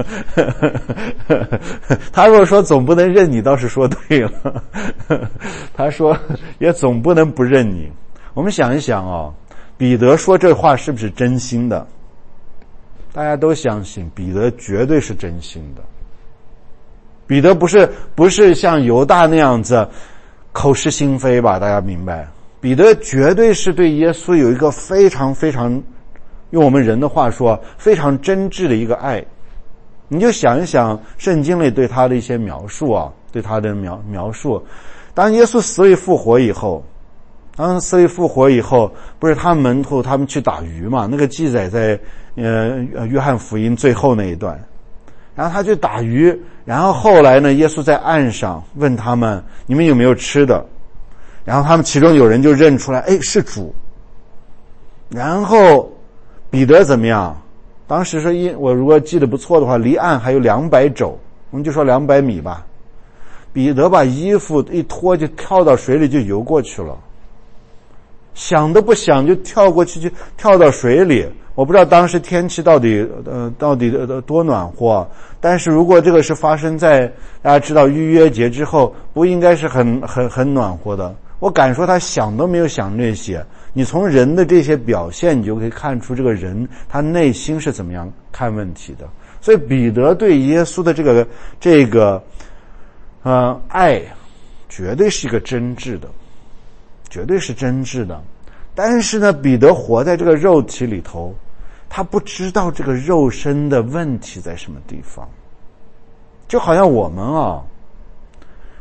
他若说总不能认你，倒是说对了。他说也总不能不认你。我们想一想哦，彼得说这话是不是真心的？大家都相信彼得绝对是真心的。彼得不是不是像犹大那样子口是心非吧？大家明白？彼得绝对是对耶稣有一个非常非常，用我们人的话说，非常真挚的一个爱。你就想一想圣经里对他的一些描述啊，对他的描描述。当耶稣死里复活以后，当死里复活以后，不是他们门徒他们去打鱼嘛？那个记载在呃约翰福音最后那一段。然后他去打鱼，然后后来呢，耶稣在岸上问他们，你们有没有吃的？然后他们其中有人就认出来，哎，是主。然后彼得怎么样？当时说，我如果记得不错的话，离岸还有两百肘，我们就说两百米吧。彼得把衣服一脱，就跳到水里就游过去了，想都不想就跳过去，就跳到水里。我不知道当时天气到底呃到底多暖和，但是如果这个是发生在大家知道逾越节之后，不应该是很很很暖和的。我敢说他想都没有想这些。你从人的这些表现，你就可以看出这个人他内心是怎么样看问题的。所以彼得对耶稣的这个这个呃爱，绝对是一个真挚的，绝对是真挚的。但是呢，彼得活在这个肉体里头，他不知道这个肉身的问题在什么地方。就好像我们啊，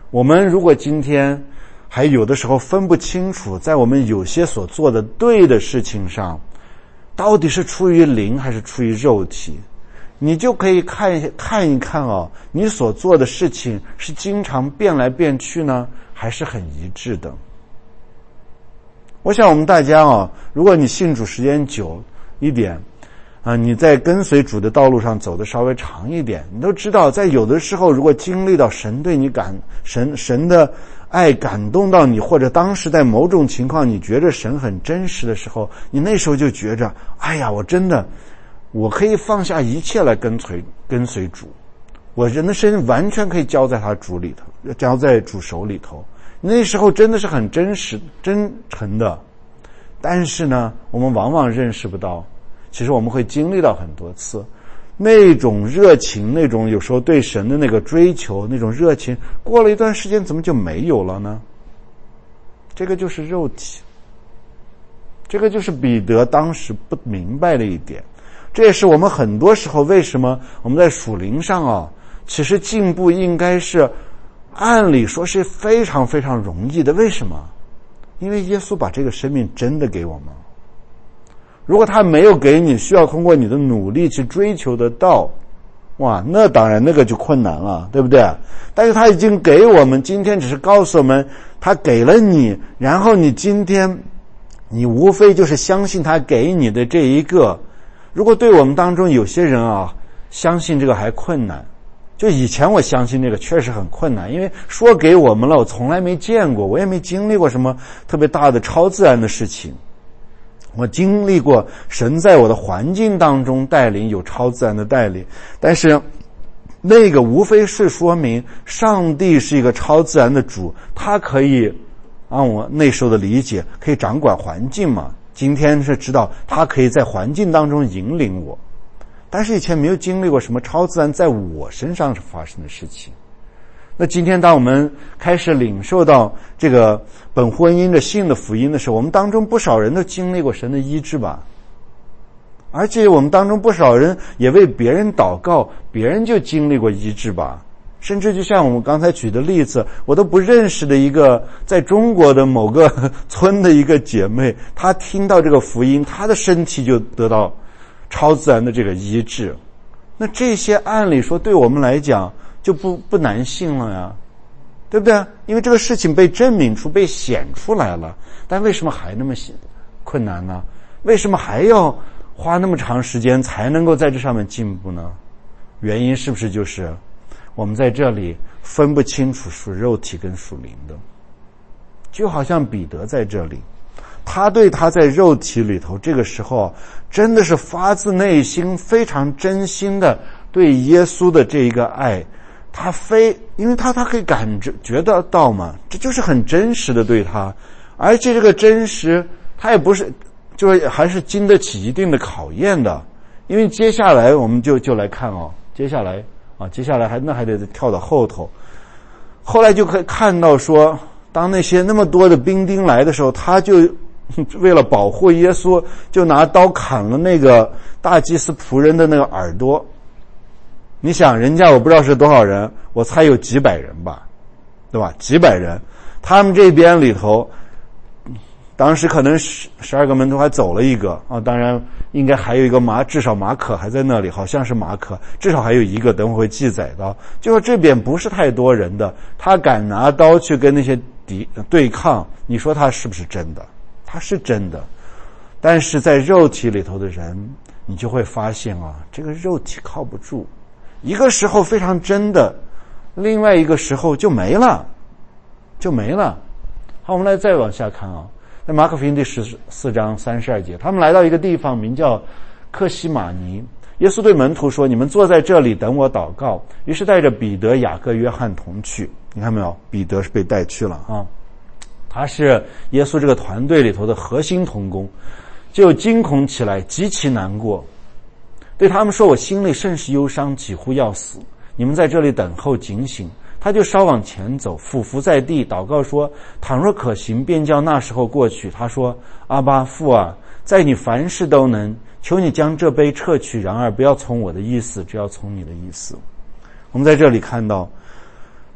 我们如果今天还有的时候分不清楚，在我们有些所做的对的事情上，到底是出于灵还是出于肉体，你就可以看一看一看哦，你所做的事情是经常变来变去呢，还是很一致的。我想我们大家啊，如果你信主时间久一点啊，你在跟随主的道路上走得稍微长一点，你都知道，在有的时候如果经历到神对你感神神的爱感动到你，或者当时在某种情况你觉得神很真实的时候，你那时候就觉着，哎呀，我真的我可以放下一切来跟随跟随主，我人的身完全可以交在他主里头，交在主手里头。那时候真的是很真实真诚的。但是呢，我们往往认识不到，其实我们会经历到很多次那种热情，那种有时候对神的那个追求，那种热情过了一段时间怎么就没有了呢？这个就是肉体，这个就是彼得当时不明白的一点。这也是我们很多时候为什么我们在属灵上啊，其实进步应该是按理说是非常非常容易的。为什么？因为耶稣把这个生命真的给我们，如果他没有给你，需要通过你的努力去追求得到，哇，那当然那个就困难了，对不对？但是他已经给我们，今天只是告诉我们他给了你，然后你今天你无非就是相信他给你的这一个。如果对我们当中有些人啊，相信这个还困难，就以前我相信这个确实很困难，因为说给我们了，我从来没见过，我也没经历过什么特别大的超自然的事情。我经历过神在我的环境当中带领，有超自然的带领，但是那个无非是说明上帝是一个超自然的主，他可以按我那时候的理解可以掌管环境嘛。今天是知道他可以在环境当中引领我，但是以前没有经历过什么超自然在我身上发生的事情。那今天当我们开始领受到这个本婚姻的信的福音的时候，我们当中不少人都经历过神的医治吧，而且我们当中不少人也为别人祷告，别人就经历过医治吧。甚至就像我们刚才举的例子，我都不认识的一个在中国的某个村的一个姐妹，她听到这个福音，她的身体就得到超自然的这个医治。那这些按理说对我们来讲就不不难信了呀，对不对？因为这个事情被证明出，被显出来了，但为什么还那么困难呢？为什么还要花那么长时间才能够在这上面进步呢？原因是不是就是我们在这里分不清楚属肉体跟属灵的？就好像彼得在这里，他对他在肉体里头这个时候真的是发自内心非常真心的对耶稣的这一个爱，他非因为他他可以感觉得到嘛，这就是很真实的对他，而且这个真实他也不是就是还是经得起一定的考验的。因为接下来我们就就来看哦，接下来啊，接下来还那还得跳到后头，后来就可以看到说，当那些那么多的兵丁来的时候，他就为了保护耶稣，就拿刀砍了那个大祭司仆人的那个耳朵。你想，人家我不知道是多少人，我猜有几百人吧，对吧？几百人，他们这边里头，当时可能十十二个门徒还走了一个啊，当然应该还有一个马，至少马可还在那里，好像是马可，至少还有一个，等会会记载到。就说这边不是太多人的，他敢拿刀去跟那些敌对抗，你说他是不是真的？他是真的，但是在肉体里头的人，你就会发现啊，这个肉体靠不住，一个时候非常真的，另外一个时候就没了，就没了。好，我们来再往下看啊。在马可福音第十四章三十二节，他们来到一个地方名叫客西马尼，耶稣对门徒说，你们坐在这里等我祷告。于是带着彼得、雅各、约翰同去。你看没有，彼得是被带去了啊，他是耶稣这个团队里头的核心同工，就惊恐起来，极其难过，对他们说，我心里甚是忧伤，几乎要死，你们在这里等候警醒。他就稍往前走，俯伏在地祷告说，倘若可行，便叫那时候过去。他说，阿爸父啊，在你凡事都能，求你将这杯撤去，然而不要从我的意思，只要从你的意思。我们在这里看到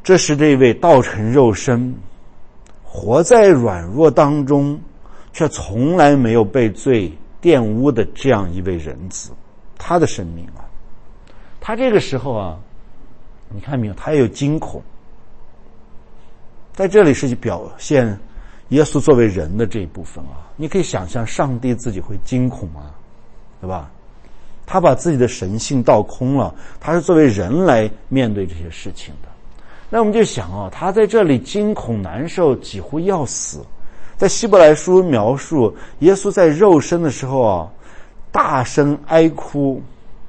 这是这位道成肉身，活在软弱当中，却从来没有被罪玷污的这样一位人子，他的生命啊，他这个时候啊，你看没有，他也有惊恐。在这里是表现耶稣作为人的这一部分啊，你可以想象上帝自己会惊恐吗？对吧？他把自己的神性倒空了，他是作为人来面对这些事情的。那我们就想啊，他在这里惊恐难受，几乎要死。在希伯来书描述耶稣在肉身的时候啊，大声哀哭，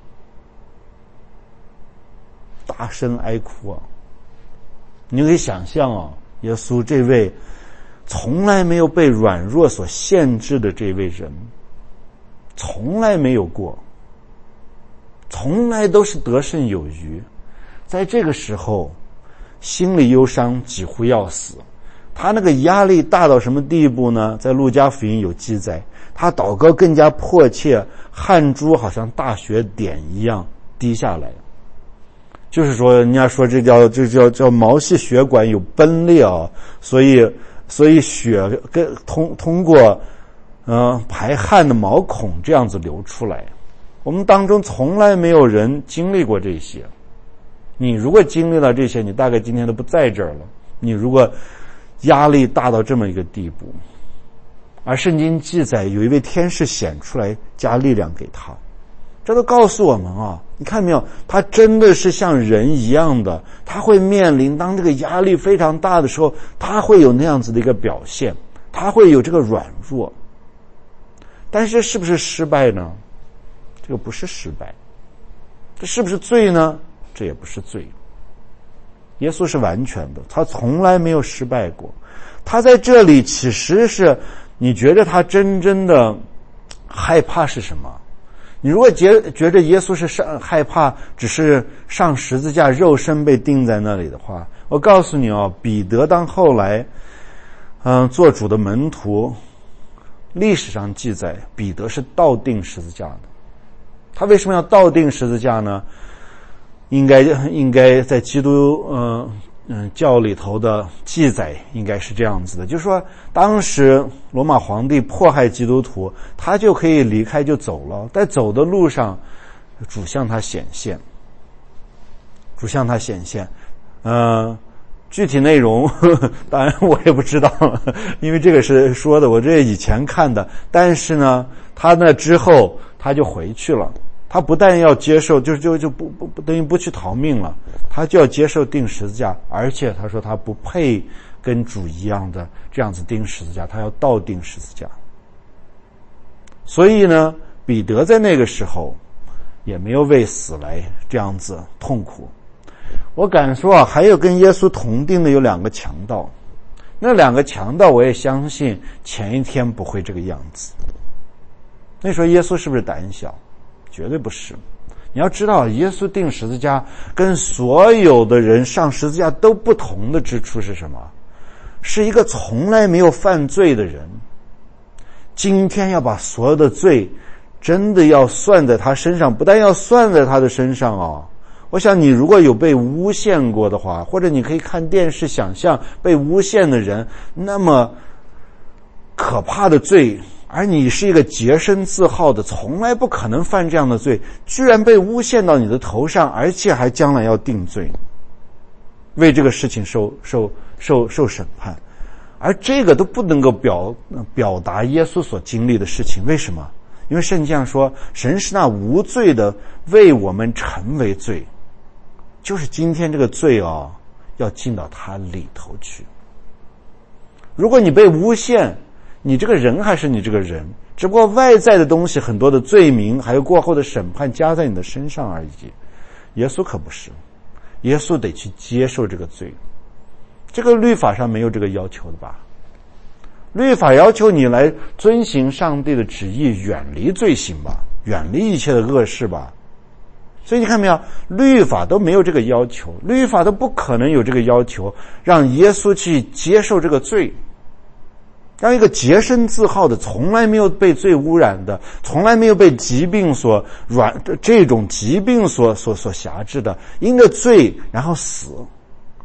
大声哀哭啊！你可以想象啊，耶稣这位从来没有被软弱所限制的这位人，从来没有过，从来都是得胜有余，在这个时候心里忧伤，几乎要死。他那个压力大到什么地步呢？在路加福音有记载，他祷告更加迫切，汗珠好像大雪点一样滴下来。就是说人家说这叫这叫叫毛细血管有崩裂啊，所以所以血跟通通过呃排汗的毛孔这样子流出来。我们当中从来没有人经历过这些，你如果经历了这些，你大概今天都不在这儿了。你如果压力大到这么一个地步，而圣经记载有一位天使显出来加力量给他，这都告诉我们啊，你看没有，他真的是像人一样的，他会面临当这个压力非常大的时候，他会有那样子的一个表现，他会有这个软弱。但是是不是失败呢？这个不是失败。这是不是罪呢？这也不是罪。耶稣是完全的，他从来没有失败过。他在这里其实是，你觉得他真正的害怕是什么？你如果觉觉得耶稣是上害怕只是上十字架肉身被钉在那里的话，我告诉你哦，彼得当后来嗯做主的门徒，历史上记载彼得是倒钉十字架的。他为什么要倒钉十字架呢？应该应该在基督嗯嗯教里头的记载应该是这样子的，就是说当时罗马皇帝迫害基督徒，他就可以离开就走了，在走的路上主向他显现，主向他显现呃具体内容呵呵当然我也不知道，因为这个是说的我这以前看的，但是呢他那之后他就回去了，他不但要接受，就就就不不不等于不去逃命了，他就要接受钉十字架，而且他说他不配跟主一样的这样子钉十字架，他要倒钉十字架。所以呢，彼得在那个时候也没有为死来这样子痛苦。我敢说啊，还有跟耶稣同定的有两个强盗，那两个强盗我也相信前一天不会这个样子。那时候耶稣是不是胆小？绝对不是。你要知道，耶稣钉十字架跟所有的人上十字架都不同的之处是什么？是一个从来没有犯罪的人，今天要把所有的罪真的要算在他身上，不但要算在他的身上啊。我想你如果有被诬陷过的话，或者你可以看电视想象被诬陷的人那么可怕的罪，而你是一个洁身自好的，从来不可能犯这样的罪，居然被诬陷到你的头上，而且还将来要定罪，为这个事情受受受受审判，而这个都不能够表表达耶稣所经历的事情。为什么？因为圣经上说，神是那无罪的为我们成为罪，就是今天这个罪啊，要进到他里头去。如果你被诬陷，你这个人还是你这个人，只不过外在的东西很多的罪名还有过后的审判加在你的身上而已。耶稣可不是，耶稣得去接受这个罪。这个律法上没有这个要求的吧？律法要求你来遵行上帝的旨意，远离罪行吧，远离一切的恶事吧。所以你看没有，律法都没有这个要求，律法都不可能有这个要求让耶稣去接受这个罪，让一个洁身自好的，从来没有被罪污染的，从来没有被疾病所软这种疾病所所所辖制的，因着罪然后死，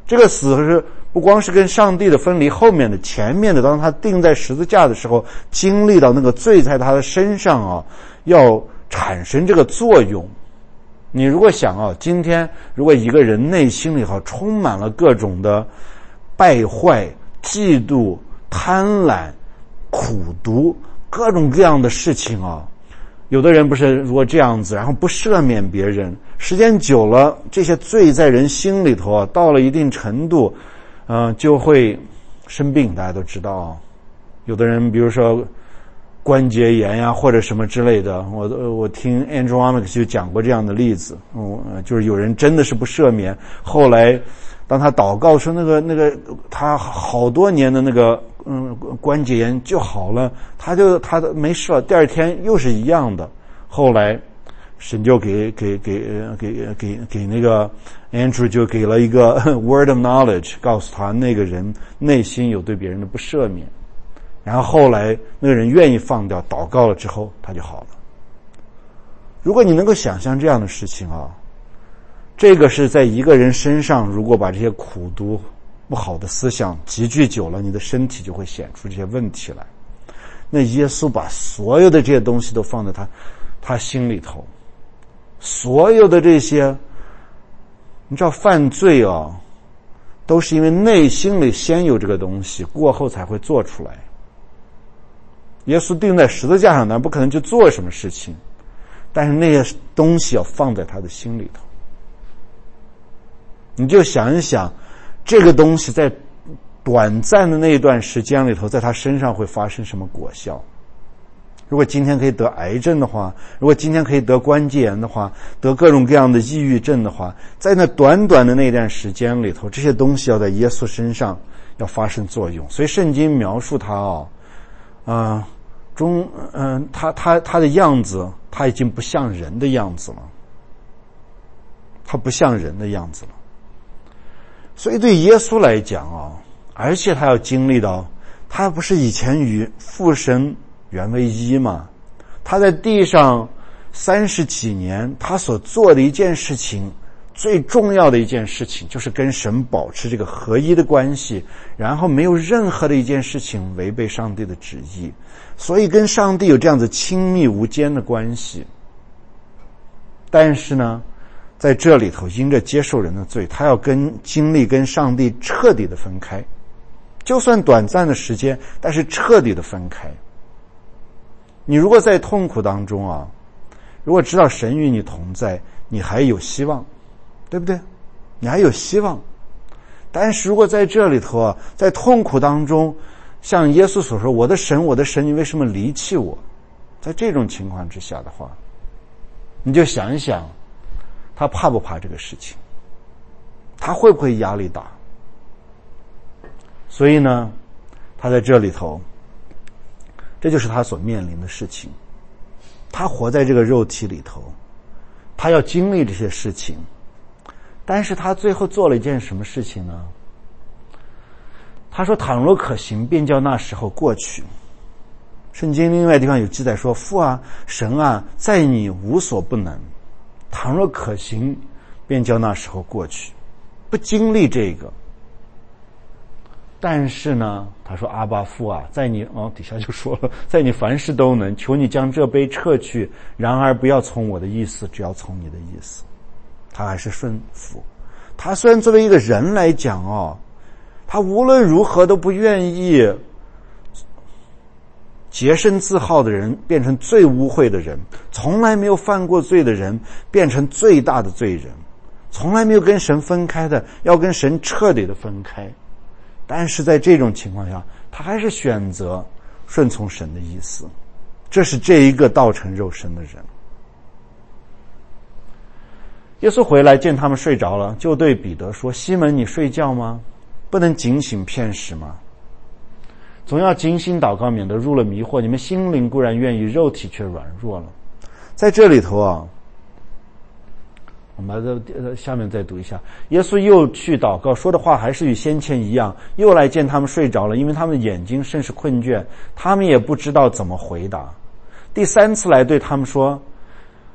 这个死是不光是跟上帝的分离，后面的前面的，当他钉在十字架的时候，经历到那个罪在他的身上啊，要产生这个作用。你如果想啊，今天如果一个人内心里哈充满了各种的败坏、嫉妒、贪婪、苦毒，各种各样的事情啊，有的人不是如果这样子，然后不赦免别人，时间久了，这些罪在人心里头啊，到了一定程度，呃，就会生病。大家都知道啊，有的人比如说关节炎呀，或者什么之类的，我我听 Andrew Wommack 就讲过这样的例子，嗯，就是有人真的是不赦免，后来当他祷告说那个那个他好多年的那个嗯关节炎就好了，他就他的没事了，第二天又是一样的，后来神就给给给给给给那个 Andrew 就给了一个 word of knowledge， 告诉他那个人内心有对别人的不赦免。然后后来那个人愿意放掉，祷告了之后他就好了。如果你能够想象这样的事情啊，这个是在一个人身上，如果把这些苦毒不好的思想积聚久了，你的身体就会显出这些问题来。那耶稣把所有的这些东西都放在他他心里头，所有的这些，你知道犯罪啊，都是因为内心里先有这个东西，过后才会做出来。耶稣钉在十字架上呢，不可能去做什么事情，但是那些东西要放在他的心里头。你就想一想，这个东西在短暂的那一段时间里头，在他身上会发生什么果效。如果今天可以得癌症的话，如果今天可以得关节炎的话，得各种各样的抑郁症的话，在那短短的那段时间里头，这些东西要在耶稣身上要发生作用。所以圣经描述他啊，呃中嗯、呃，他他他的样子，他已经不像人的样子了，他不像人的样子了。所以对耶稣来讲啊，而且他要经历到，他不是以前与父神原为一吗？他在地上三十几年，他所做的一件事情，最重要的一件事情，就是跟神保持这个合一的关系，然后没有任何的一件事情违背上帝的旨意，所以跟上帝有这样子亲密无间的关系。但是呢，在这里头，因着接受人的罪，他要跟经历跟上帝彻底的分开，就算短暂的时间，但是彻底的分开。你如果在痛苦当中啊，如果知道神与你同在，你还有希望，对不对？你还有希望。但是如果在这里头啊，在痛苦当中，像耶稣所说，我的神，我的神，你为什么离弃我？在这种情况之下的话，你就想一想，他怕不怕这个事情？他会不会压力大？所以呢，他在这里头，这就是他所面临的事情。他活在这个肉体里头，他要经历这些事情，但是他最后做了一件什么事情呢？他说，倘若可行，便叫那时候过去。圣经另外地方有记载说，父啊，神啊，在你无所不能，倘若可行，便叫那时候过去。不经历这个，但是呢，他说，阿爸父啊，在你哦底下就说了，在你凡事都能，求你将这杯撤去，然而不要从我的意思，只要从你的意思。他还是顺服。他虽然作为一个人来讲哦，他无论如何都不愿意洁身自好的人变成最污秽的人，从来没有犯过罪的人变成最大的罪人，从来没有跟神分开的要跟神彻底的分开。但是在这种情况下，他还是选择顺从神的意思。这是这一个道成肉身的人。耶稣回来见他们睡着了，就对彼得说，西门，你睡觉吗？不能警醒片时吗？总要精心祷告，免得入了迷惑。你们心灵固然愿意，肉体却软弱了。在这里头啊，我们把下面再读一下。耶稣又去祷告，说的话还是与先前一样，又来见他们睡着了，因为他们眼睛甚是困倦，他们也不知道怎么回答。第三次来对他们说，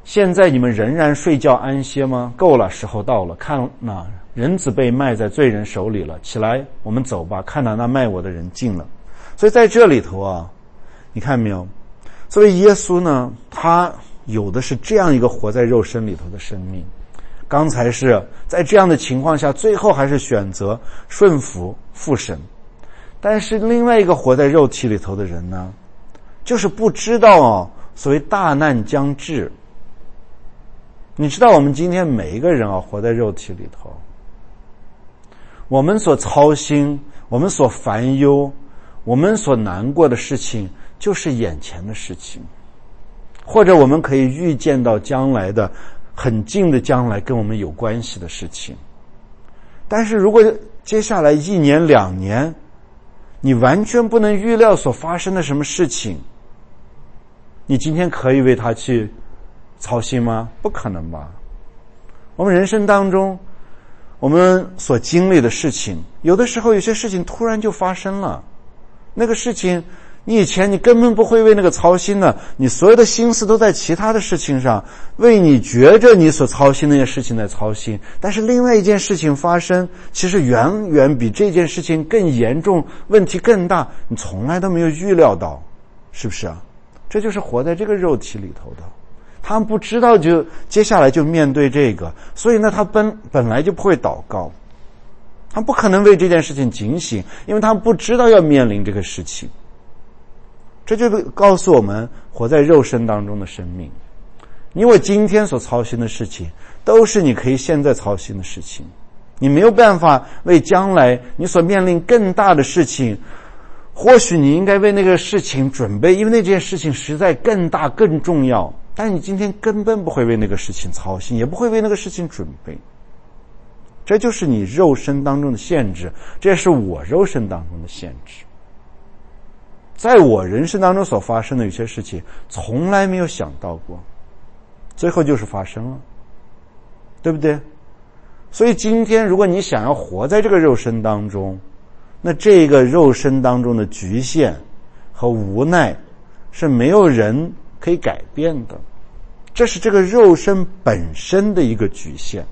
现在你们仍然睡觉安歇吗？够了，时候到了，看哪，人子被卖在罪人手里了，起来，我们走吧，看哪，那卖我的人进了。所以在这里头啊，你看没有，作为耶稣呢，他有的是这样一个活在肉身里头的生命。刚才是在这样的情况下，最后还是选择顺服父神。但是另外一个活在肉体里头的人呢，就是不知道哦，所谓大难将至。你知道我们今天每一个人啊，活在肉体里头，我们所操心，我们所烦忧，我们所难过的事情，就是眼前的事情，或者我们可以预见到将来的很近的将来跟我们有关系的事情。但是如果接下来一年两年，你完全不能预料所发生的什么事情，你今天可以为他去操心吗？不可能吧。我们人生当中我们所经历的事情，有的时候有些事情突然就发生了，那个事情你以前你根本不会为那个操心的，你所有的心思都在其他的事情上，为你觉着你所操心那些事情在操心。但是另外一件事情发生，其实远远比这件事情更严重，问题更大，你从来都没有预料到，是不是啊？这就是活在这个肉体里头的，他们不知道就接下来就面对这个，所以呢他本本来就不会祷告，他不可能为这件事情警醒，因为他们不知道要面临这个事情。这就告诉我们活在肉身当中的生命，你我今天所操心的事情都是你可以现在操心的事情，你没有办法为将来你所面临更大的事情，或许你应该为那个事情准备，因为那件事情实在更大更重要，但是你今天根本不会为那个事情操心，也不会为那个事情准备。这就是你肉身当中的限制，这也是我肉身当中的限制。在我人生当中所发生的有些事情从来没有想到过，最后就是发生了，对不对？所以今天如果你想要活在这个肉身当中，那这个肉身当中的局限和无奈是没有人可以改变的，这是这个肉身本身的一个局限。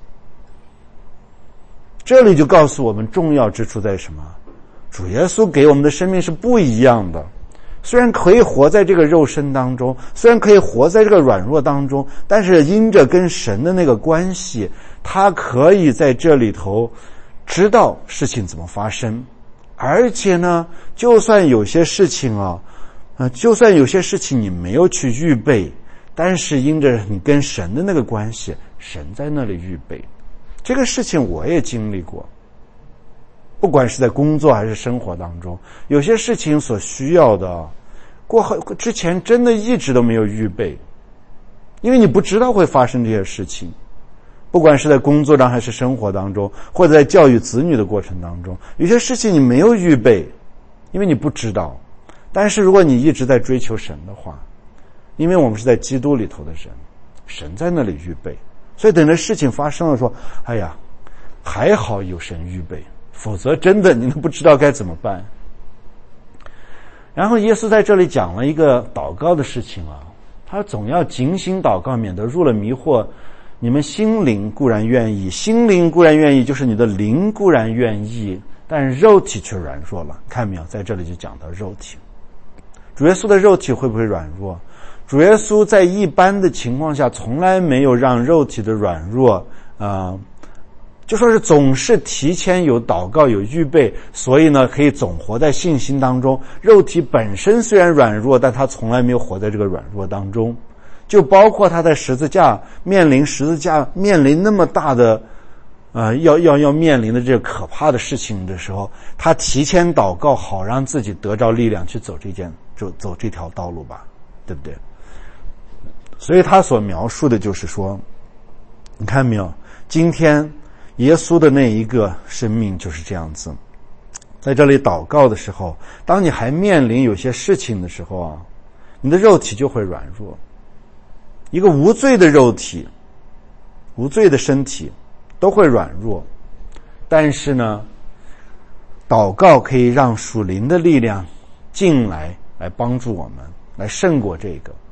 这里就告诉我们重要之处在什么？主耶稣给我们的生命是不一样的，虽然可以活在这个肉身当中，虽然可以活在这个软弱当中，但是因着跟神的那个关系，他可以在这里头知道事情怎么发生。而且呢，就算有些事情啊，呃，就算有些事情你没有去预备，但是因着你跟神的那个关系，神在那里预备。这个事情我也经历过，不管是在工作还是生活当中，有些事情所需要的过后之前真的一直都没有预备，因为你不知道会发生这些事情，不管是在工作上还是生活当中，或者在教育子女的过程当中，有些事情你没有预备，因为你不知道。但是如果你一直在追求神的话，因为我们是在基督里头的人，神在那里预备，所以等着事情发生了说，哎呀，还好有神预备，否则真的你都不知道该怎么办。然后耶稣在这里讲了一个祷告的事情啊，他总要警醒祷告，免得入了迷惑。你们心灵固然愿意，心灵固然愿意，就是你的灵固然愿意，但肉体却软弱了。看没有，在这里就讲到肉体。主耶稣的肉体会不会软弱？主耶稣在一般的情况下从来没有让肉体的软弱呃就说是总是提前有祷告有预备，所以呢可以总活在信心当中。肉体本身虽然软弱，但他从来没有活在这个软弱当中。就包括他在十字架面临十字架面临那么大的呃要要要面临的这个可怕的事情的时候，他提前祷告，好让自己得着力量去走这件走走这条道路吧，对不对？所以他所描述的就是说，你看没有，今天耶稣的那一个生命就是这样子。在这里祷告的时候，当你还面临有些事情的时候啊，你的肉体就会软弱。一个无罪的肉体，无罪的身体都会软弱，但是呢，祷告可以让属灵的力量进来，来帮助我们，来胜过这个。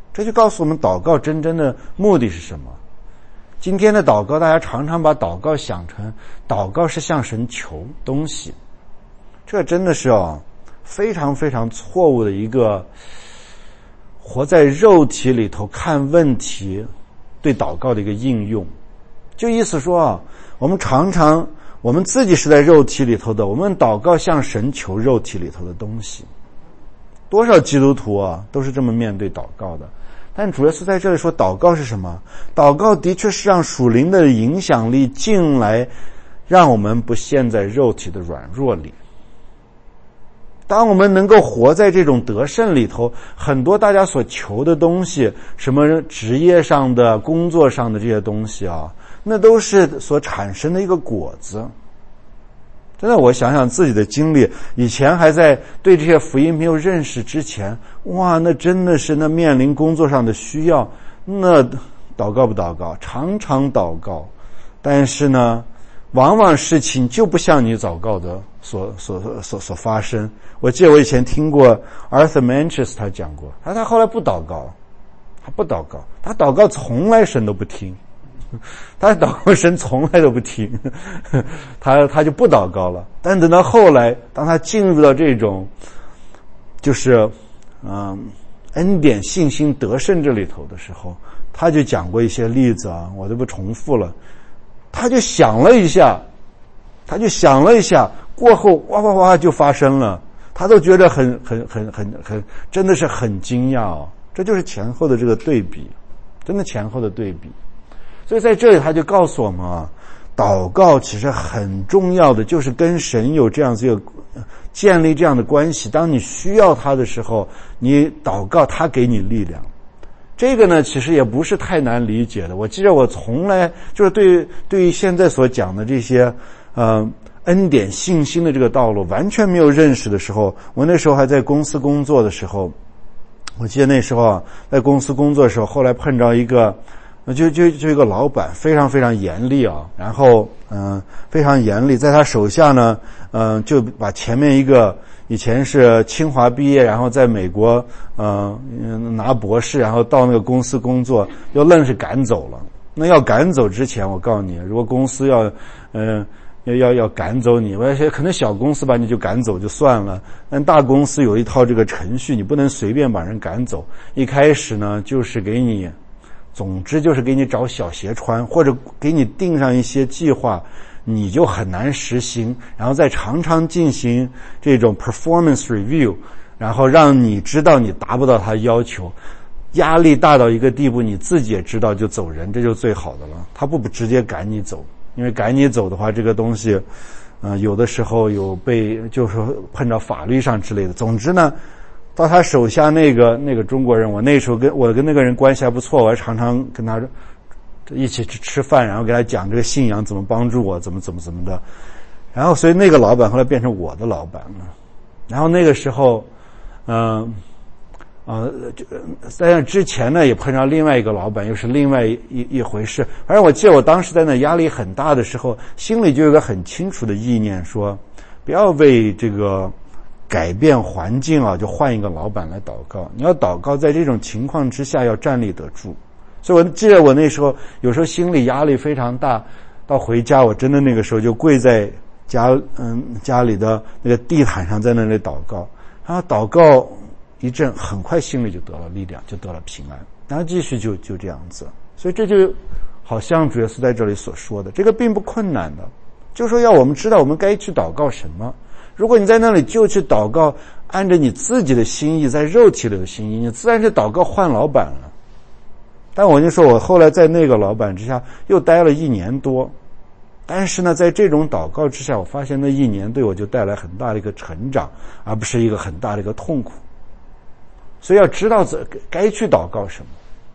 这就告诉我们祷告真正的目的是什么。今天的祷告，大家常常把祷告想成祷告是向神求东西，这真的是哦非常非常错误的一个活在肉体里头看问题对祷告的一个应用。就意思说啊，我们常常我们自己是在肉体里头的，我们祷告向神求肉体里头的东西。多少基督徒啊都是这么面对祷告的。但主耶稣在这里说，祷告是什么？祷告的确是让属灵的影响力进来，让我们不陷在肉体的软弱里。当我们能够活在这种得胜里头，很多大家所求的东西，什么职业上的、工作上的这些东西啊，那都是所产生的一个果子。真的，我想想自己的经历，以前还在对这些福音没有认识之前，哇，那真的是那面临工作上的需要，那祷告不祷告？常常祷告，但是呢，往往事情就不像你祷告的所所所所发生。我记得我以前听过 Arthur Manchester 他讲过，他他后来不祷告，他不祷告，他祷告从来神都不听。他祷告神从来都不听，他他就不祷告了。但等到后来，当他进入到这种就是嗯恩典信心得胜这里头的时候，他就讲过一些例子啊，我就不重复了。他就想了一下，他就想了一下，过后哇哇哇就发生了，他都觉得很很很很很真的是很惊讶哦。这就是前后的这个对比，真的前后的对比。所以在这里他就告诉我们啊，祷告其实很重要的就是跟神有这样子一个建立这样的关系。当你需要他的时候，你祷告，他给你力量。这个呢其实也不是太难理解的。我记得我从来就是对于对于现在所讲的这些呃恩典信心的这个道路完全没有认识的时候，我那时候还在公司工作的时候，我记得那时候啊在公司工作的时候，后来碰着一个就就就一个老板非常非常严厉啊，然后嗯、呃、非常严厉，在他手下呢嗯、呃、就把前面一个以前是清华毕业，然后在美国呃拿博士，然后到那个公司工作，又愣是赶走了。那要赶走之前，我告诉你，如果公司要嗯、呃、要要要赶走你，而且可能小公司把你就赶走就算了，但大公司有一套这个程序，你不能随便把人赶走。一开始呢就是给你总之就是给你找小鞋穿，或者给你定上一些计划，你就很难实行，然后再常常进行这种 performance review， 然后让你知道你达不到他要求，压力大到一个地步，你自己也知道就走人，这就最好的了。他不直接赶你走，因为赶你走的话，这个东西呃，有的时候有被就是碰到法律上之类的。总之呢，到他手下那个那个中国人，我那时候跟我跟那个人关系还不错，我还常常跟他一起去吃饭，然后给他讲这个信仰怎么帮助我，怎么怎么怎么的。然后所以那个老板后来变成我的老板了。然后那个时候嗯呃在之前呢也碰上另外一个老板，又是另外一一回事。反正我记得我当时在那压力很大的时候，心里就有个很清楚的意念，说不要为这个改变环境啊，就换一个老板来祷告。你要祷告，在这种情况之下要站立得住。所以我记得我那时候有时候心理压力非常大，到回家我真的那个时候就跪在家嗯家里的那个地毯上，在那里祷告，然后祷告一阵，很快心里就得了力量，就得了平安，然后继续就就这样子。所以这就好像主耶稣在这里所说的，这个并不困难的，就是说要我们知道我们该去祷告什么。如果你在那里就去祷告，按着你自己的心意，在肉体里的心意，你自然是祷告换老板了。但我就说我后来在那个老板之下又待了一年多，但是呢在这种祷告之下，我发现那一年对我就带来很大的一个成长，而不是一个很大的一个痛苦。所以要知道该去祷告什么。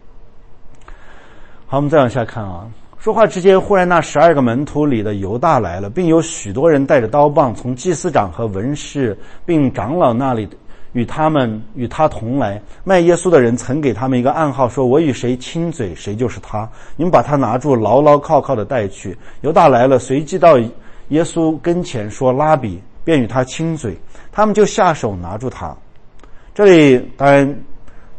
好，我们再往下看啊。说话之间，忽然那十二个门徒里的犹大来了，并有许多人带着刀棒从祭司长和文士并长老那里与他们与他同来。卖耶稣的人曾给他们一个暗号，说我与谁亲嘴，谁就是他。你们把他拿住，牢牢靠靠的带去。犹大来了，随即到耶稣跟前说拉比，便与他亲嘴。他们就下手拿住他。这里当然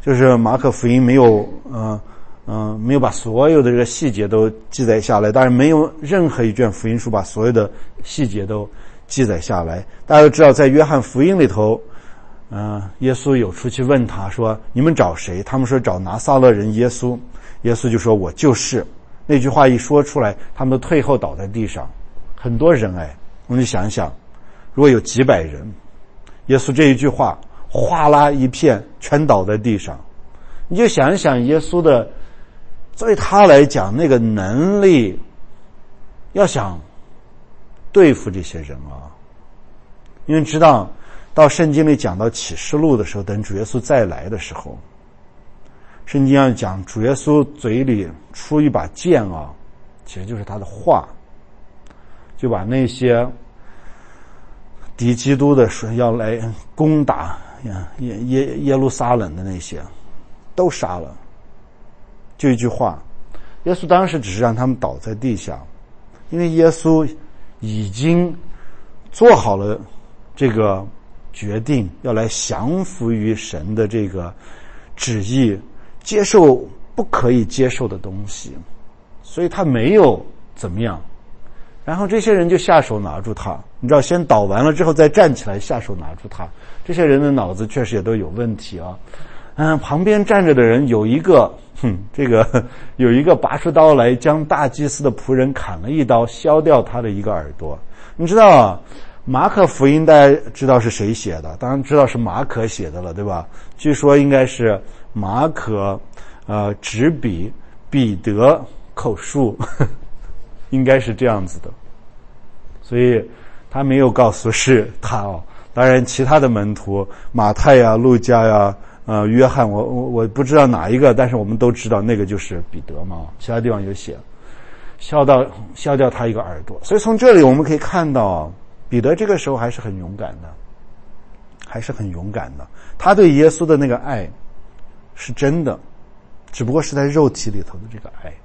就是马可福音没有呃嗯，没有把所有的这个细节都记载下来，当然没有任何一卷福音书把所有的细节都记载下来。大家都知道，在约翰福音里头，嗯、呃，耶稣有出去问他说：“你们找谁？”他们说找拿撒勒人耶稣。耶稣就说：“我就是。”那句话一说出来，他们都退后倒在地上。很多人哎，我们就想想，如果有几百人，耶稣这一句话，哗啦一片全倒在地上，你就想一想耶稣的。对他来讲，那个能力要想对付这些人啊，因为知道到圣经里讲到启示录的时候，等主耶稣再来的时候，圣经要讲主耶稣嘴里出一把剑啊，其实就是他的话，就把那些敌基督的说要来攻打耶耶耶路撒冷的那些都杀了。就一句话，耶稣当时只是让他们倒在地下，因为耶稣已经做好了这个决定，要来降服于神的这个旨意，接受不可以接受的东西，所以他没有怎么样。然后这些人就下手拿住他，你知道，先倒完了之后再站起来下手拿住他。这些人的脑子确实也都有问题啊。嗯，旁边站着的人有一个，哼，这个有一个拔出刀来，将大祭司的仆人砍了一刀，削掉他的一个耳朵。你知道啊，马可福音大家知道是谁写的？当然知道是马可写的了，对吧？据说应该是马可，呃，执笔，彼得口述，应该是这样子的。所以他没有告诉是他哦。当然，其他的门徒马太呀、路加呀。呃，约翰，我我我不知道哪一个，但是我们都知道那个就是彼得嘛，其他地方有写，削到削掉他一个耳朵。所以从这里我们可以看到，彼得这个时候还是很勇敢的，还是很勇敢的。他对耶稣的那个爱是真的，只不过是在肉体里头的这个爱，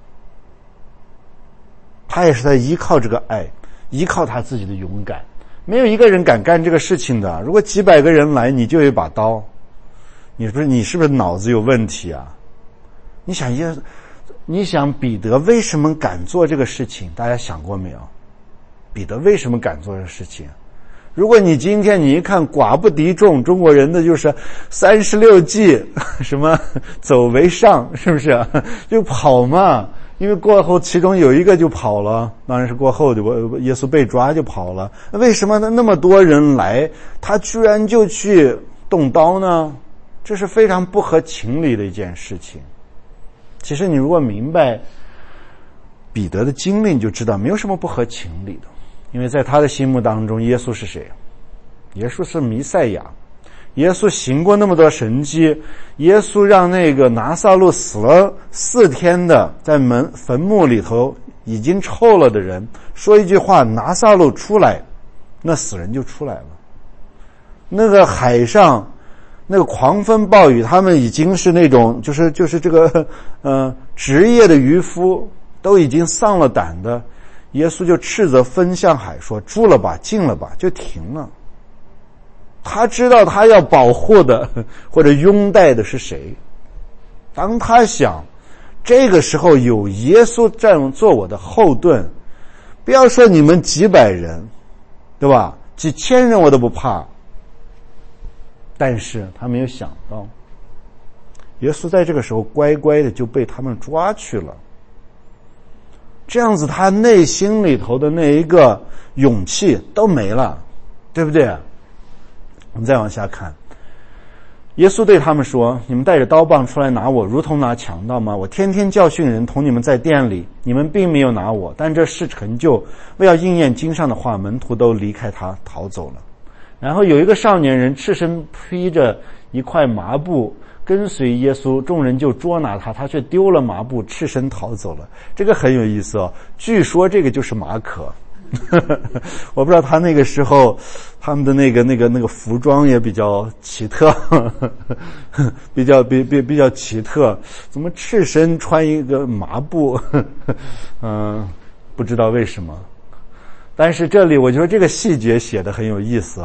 他也是在依靠这个爱，依靠他自己的勇敢。没有一个人敢干这个事情的。如果几百个人来，你就有一把刀。你不是你是不是脑子有问题啊？你想耶，你想彼得为什么敢做这个事情？大家想过没有？彼得为什么敢做这个事情？如果你今天你一看寡不敌众，中国人的就是三十六计，什么走为上，是不是？就跑嘛。因为过后其中有一个就跑了，当然是过后的耶稣被抓就跑了。为什么那么多人来，他居然就去动刀呢？这是非常不合情理的一件事情。其实你如果明白彼得的经历，你就知道没有什么不合情理的。因为在他的心目当中，耶稣是谁？耶稣是弥赛亚。耶稣行过那么多神迹，耶稣让那个拿撒路死了四天的，在门坟墓里头已经臭了的人说一句话，拿撒路出来，那死人就出来了。那个海上那个狂风暴雨，他们已经是那种就是就是这个呃职业的渔夫都已经丧了胆的，耶稣就斥责风向海说住了吧，静了吧，就停了。他知道他要保护的或者拥戴的是谁。当他想这个时候有耶稣站做我的后盾，不要说你们几百人，对吧？几千人我都不怕。但是他没有想到，耶稣在这个时候乖乖的就被他们抓去了。这样子他内心里头的那一个勇气都没了，对不对？我们再往下看，耶稣对他们说，你们带着刀棒出来拿我，如同拿强盗吗？我天天教训人，同你们在店里，你们并没有拿我，但这事成就，为要应验经上的话，门徒都离开他逃走了。然后有一个少年人赤身披着一块麻布跟随耶稣，众人就捉拿他，他却丢了麻布，赤身逃走了。这个很有意思哦，据说这个就是马可。我不知道他那个时候他们的那个那个那个服装也比较奇特，比较比比比较奇特，怎么赤身穿一个麻布？嗯，不知道为什么。但是这里我觉得这个细节写得很有意思啊，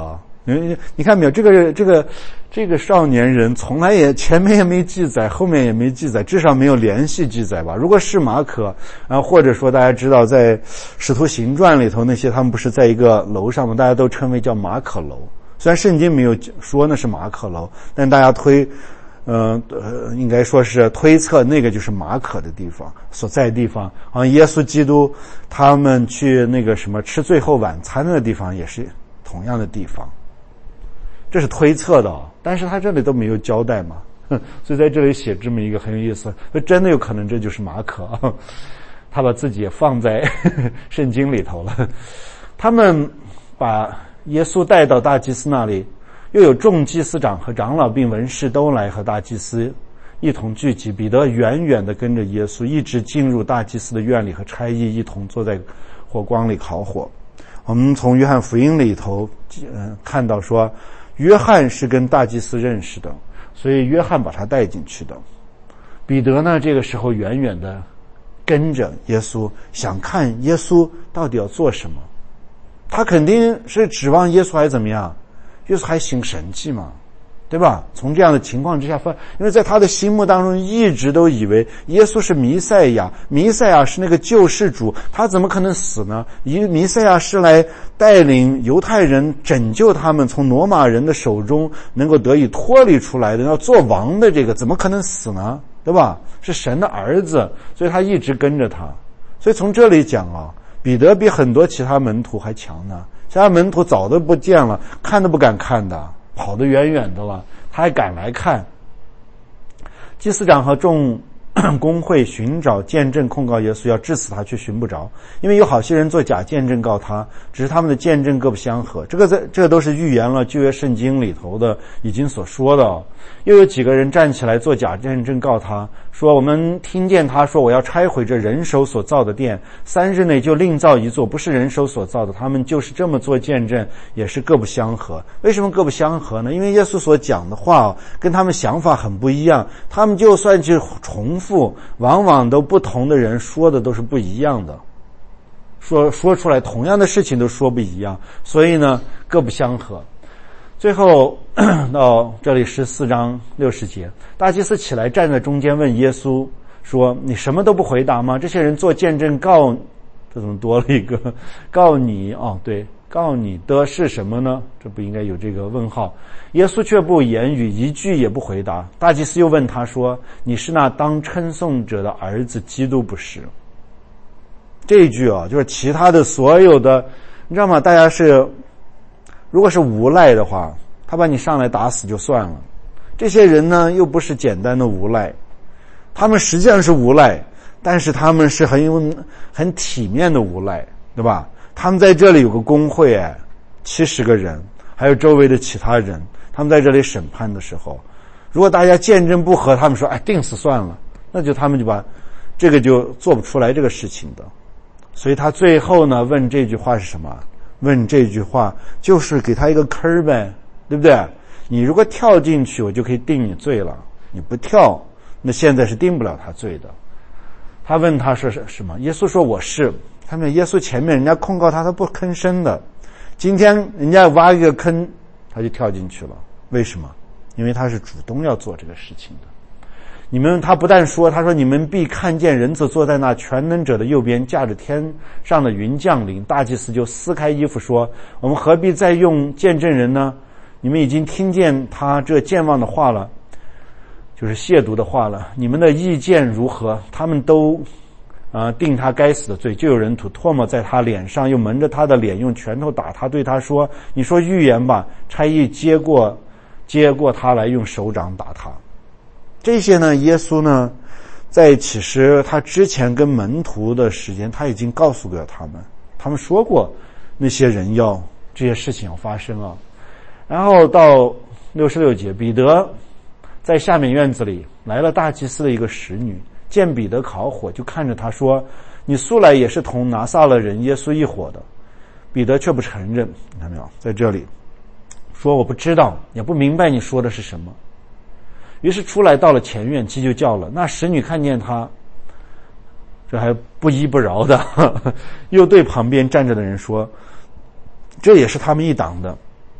你你看没有？这个这个这个少年人从来也前面也没记载，后面也没记载，至少没有联系记载吧？如果是马可，然后或者说大家知道在《使徒行传》里头那些他们不是在一个楼上吗？大家都称为叫马可楼。虽然圣经没有说那是马可楼，但大家推呃呃应该说是推测那个就是马可的地方所在地方。好像耶稣基督他们去那个什么吃最后晚餐的地方也是同样的地方。这是推测的，但是他这里都没有交代嘛，所以在这里写这么一个很有意思，真的有可能这就是马可，他把自己也放在圣经里头了。他们把耶稣带到大祭司那里，又有众祭司长和长老并文士都来和大祭司一同聚集。彼得远远地跟着耶稣，一直进入大祭司的院里，和差役一同坐在火光里烤火。我们从约翰福音里头呃看到说，约翰是跟大祭司认识的，所以约翰把他带进去的。彼得呢，这个时候远远的跟着耶稣，想看耶稣到底要做什么。他肯定是指望耶稣还怎么样？耶稣还行神迹嘛，对吧？从这样的情况之下，因为在他的心目当中一直都以为耶稣是弥赛亚，弥赛亚是那个救世主，他怎么可能死呢？弥赛亚是来带领犹太人拯救他们从罗马人的手中能够得以脱离出来的，要做王的，这个怎么可能死呢？对吧？是神的儿子，所以他一直跟着他。所以从这里讲啊，彼得比很多其他门徒还强呢。其他门徒早都不见了，看都不敢看的，跑得远远的了，他还敢来看。祭司长和众公会寻找见证控告耶稣，要治死他，却寻不着，因为有好些人做假见证告他，只是他们的见证各不相合。这个在这个都是预言了旧约圣经里头的已经所说的哦。又有几个人站起来做假见证告他，说我们听见他说我要拆毁这人手所造的殿，三日内就另造一座不是人手所造的。他们就是这么做见证，也是各不相合。为什么各不相合呢？因为耶稣所讲的话哦，跟他们想法很不一样，他们就算去重复，往往都不同的人说的都是不一样的，说说出来同样的事情都说不一样，所以呢各不相合。最后到这里十四章六十节，大祭司起来站在中间问耶稣说，你什么都不回答吗？这些人做见证告，这怎么多了一个告你哦，对，告你的是什么呢？这不应该有这个问号。耶稣却不言语，一句也不回答。大祭司又问他说，你是那当称颂者的儿子基督不是？这一句啊，就是其他的所有的，你知道吗？大家是如果是无赖的话，他把你上来打死就算了，这些人呢又不是简单的无赖，他们实际上是无赖，但是他们是很有很体面的无赖，对吧？他们在这里有个公会，哎，七十个人，还有周围的其他人，他们在这里审判的时候，如果大家见证不合，他们说哎定死算了，那就他们就把这个就做不出来这个事情的。所以他最后呢问这句话是什么？问这句话就是给他一个坑呗，对不对？你如果跳进去，我就可以定你罪了，你不跳，那现在是定不了他罪的。他问他说是什么？耶稣说我是。他们耶稣前面人家控告他，他不吭声的，今天人家挖一个坑，他就跳进去了。为什么？因为他是主动要做这个事情的。你们，他不但说，他说你们必看见人子坐在那全能者的右边，驾着天上的云降临。大祭司就撕开衣服说，我们何必再用见证人呢？你们已经听见他这健忘的话了，就是亵渎的话了，你们的意见如何？他们都啊、呃，定他该死的罪。就有人吐唾沫在他脸上，又蒙着他的脸，用拳头打他，对他说，你说预言吧。差役接过接过他来，用手掌打他。这些呢，耶稣呢在其实他之前跟门徒的时间，他已经告诉过他们，他们说过那些人要这些事情要发生啊。然后到六十六节，彼得在下面院子里来了大祭司的一个使女，见彼得烤火，就看着他说，你素来也是同拿撒勒人耶稣一伙的。彼得却不承认，你看没有，在这里说我不知道，也不明白你说的是什么。于是出来到了前院，鸡就叫了。那使女看见他，这还不依不饶的呵呵，又对旁边站着的人说，这也是他们一党的，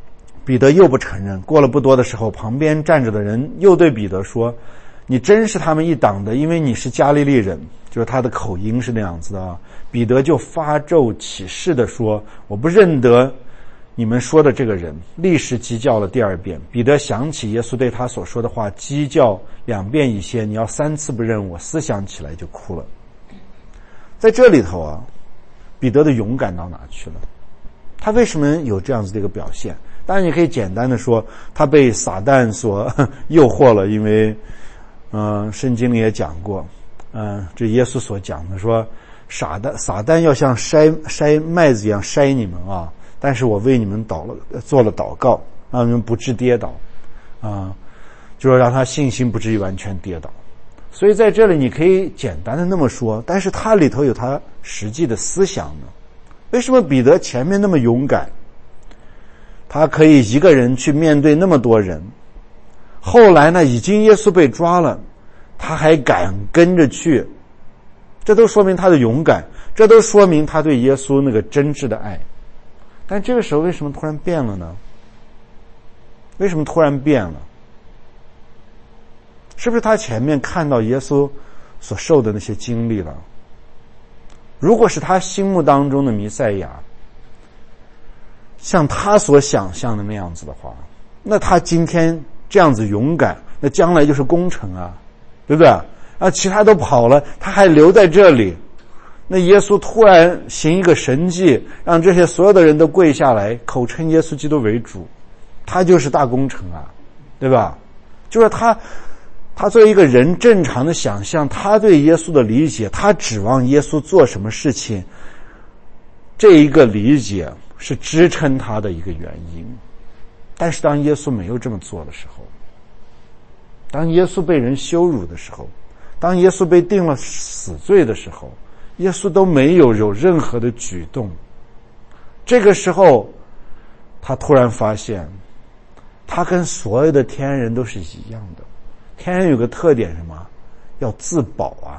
彼得又不承认。过了不多的时候，旁边站着的人又对彼得说，你真是他们一党的，因为你是加利利人，就是他的口音是那样子的啊。彼得就发咒起誓的说，我不认得你们说的这个人，立时鸡叫了第二遍。彼得想起耶稣对他所说的话，鸡叫两遍以先，你要三次不认我，思想起来就哭了。在这里头啊，彼得的勇敢到哪去了？他为什么有这样子的一个表现？当然你可以简单的说，他被撒旦所诱惑了，因为嗯、呃，圣经里也讲过，嗯、呃，这耶稣所讲的说，撒旦撒旦要像筛筛麦子一样筛你们啊，但是我为你们祷了做了祷告，让你们不致跌倒啊、呃，就是让他信心不至于完全跌倒。所以在这里你可以简单的那么说，但是他里头有他实际的思想呢。为什么彼得前面那么勇敢，他可以一个人去面对那么多人，后来呢已经耶稣被抓了，他还敢跟着去，这都说明他的勇敢，这都说明他对耶稣那个真挚的爱。但这个时候为什么突然变了呢？为什么突然变了？是不是他前面看到耶稣所受的那些经历了？如果是他心目当中的弥赛亚像他所想象的那样子的话，那他今天这样子勇敢，那将来就是功臣啊，对不对啊？其他都跑了，他还留在这里，那耶稣突然行一个神迹，让这些所有的人都跪下来，口称耶稣基督为主，他就是大功臣啊，对吧？就是他他作为一个人正常的想象，他对耶稣的理解，他指望耶稣做什么事情，这一个理解是支撑他的一个原因。但是当耶稣没有这么做的时候，当耶稣被人羞辱的时候，当耶稣被定了死罪的时候，耶稣都没有有任何的举动。这个时候他突然发现，他跟所有的天人都是一样的。天人有个特点，什么？要自保啊，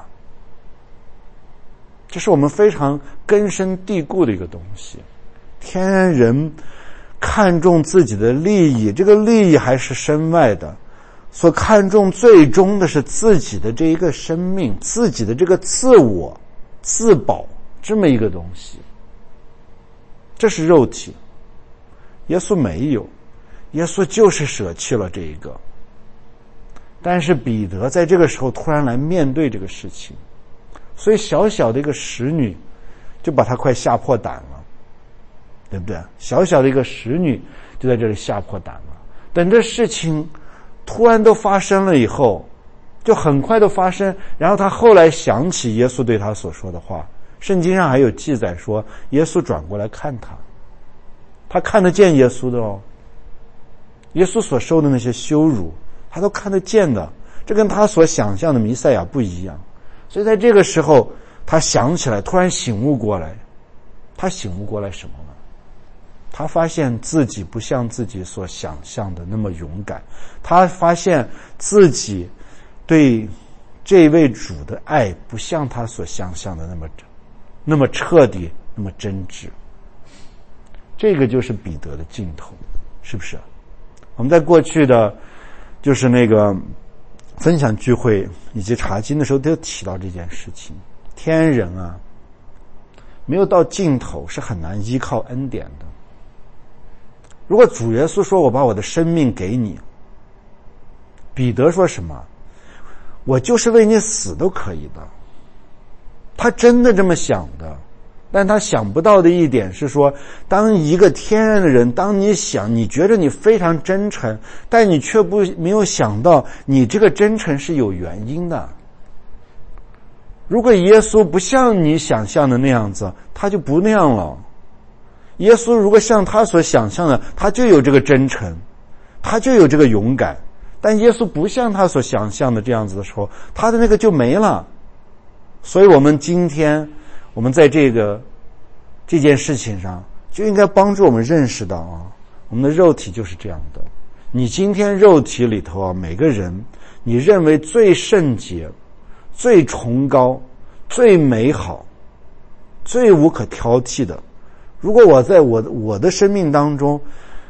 这是我们非常根深蒂固的一个东西。天人看重自己的利益，这个利益还是身外的，所看重最终的是自己的这一个生命，自己的这个自我自保这么一个东西。这是肉体，耶稣没有，耶稣就是舍弃了这一个。但是彼得在这个时候突然来面对这个事情，所以小小的一个使女就把他快吓破胆了，对不对？小小的一个使女就在这里吓破胆了。等这事情突然都发生了以后，就很快都发生，然后他后来想起耶稣对他所说的话，圣经上还有记载说，耶稣转过来看他，他看得见耶稣的哦，耶稣所受的那些羞辱他都看得见的，这跟他所想象的弥赛亚不一样。所以在这个时候他想起来，突然醒悟过来。他醒悟过来什么呢？他发现自己不像自己所想象的那么勇敢，他发现自己对这位主的爱不像他所想象的那么那么彻底，那么真挚。这个就是彼得的尽头，是不是？我们在过去的就是那个分享聚会以及查经的时候都提到这件事情。天人啊，没有到尽头是很难依靠恩典的。如果主耶稣说我把我的生命给你，彼得说什么？我就是为你死都可以的。他真的这么想的。但他想不到的一点是说，当一个天然的人，当你想你觉得你非常真诚，但你却不没有想到你这个真诚是有原因的。如果耶稣不像你想象的那样子，他就不那样了。耶稣如果像他所想象的，他就有这个真诚，他就有这个勇敢。但耶稣不像他所想象的这样子的时候，他的那个就没了。所以我们今天我们在这个这件事情上就应该帮助我们认识到啊，我们的肉体就是这样的。你今天肉体里头啊，每个人你认为最圣洁、最崇高、最美好、最无可挑剔的，如果我在我的我的生命当中，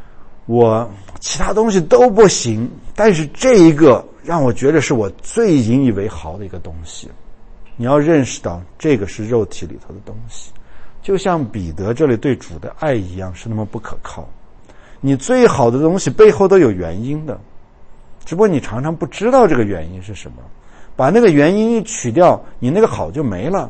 我其他东西都不行，但是这一个让我觉得是我最引以为豪的一个东西。你要认识到这个是肉体里头的东西，就像彼得这里对主的爱一样，是那么不可靠。你最好的东西背后都有原因的，只不过你常常不知道这个原因是什么，把那个原因一取掉，你那个好就没了，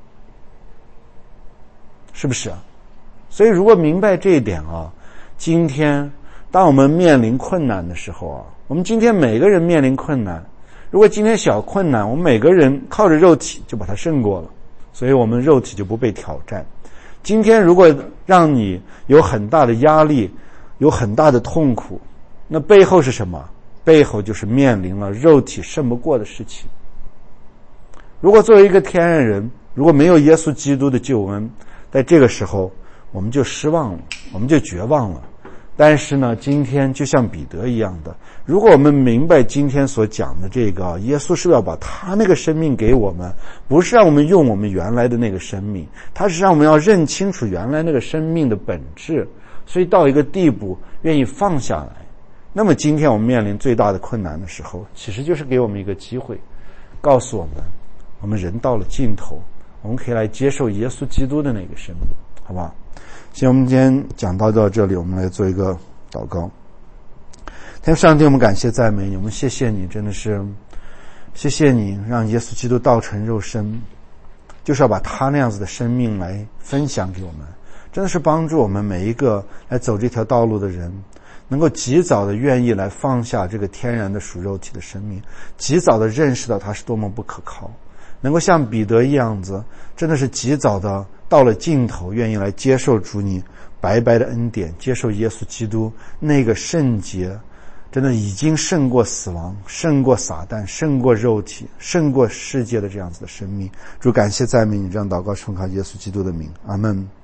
是不是啊？所以如果明白这一点啊，今天当我们面临困难的时候啊，我们今天每个人面临困难，如果今天小困难，我们每个人靠着肉体就把它胜过了，所以我们肉体就不被挑战。今天如果让你有很大的压力，有很大的痛苦，那背后是什么？背后就是面临了肉体胜不过的事情。如果作为一个天然人，如果没有耶稣基督的救恩，在这个时候我们就失望了，我们就绝望了。但是呢，今天就像彼得一样的，如果我们明白今天所讲的这个，耶稣是要把他那个生命给我们，不是让我们用我们原来的那个生命，他是让我们要认清楚原来那个生命的本质，所以到一个地步愿意放下来。那么今天我们面临最大的困难的时候，其实就是给我们一个机会，告诉我们我们人到了尽头，我们可以来接受耶稣基督的那个生命，好不好？行，我们今天讲到到这里，我们来做一个祷告。天父上帝，我们感谢赞美你，我们谢谢你，真的是谢谢你让耶稣基督道成肉身，就是要把他那样子的生命来分享给我们，真的是帮助我们每一个来走这条道路的人，能够及早的愿意来放下这个天然的属肉体的生命，及早的认识到它是多么不可靠，能够像彼得一样子，真的是及早的到了尽头，愿意来接受主你白白的恩典，接受耶稣基督那个圣洁，真的已经胜过死亡，胜过撒旦，胜过肉体，胜过世界的这样子的生命。主感谢赞美你，这样祷告奉靠耶稣基督的名，阿们。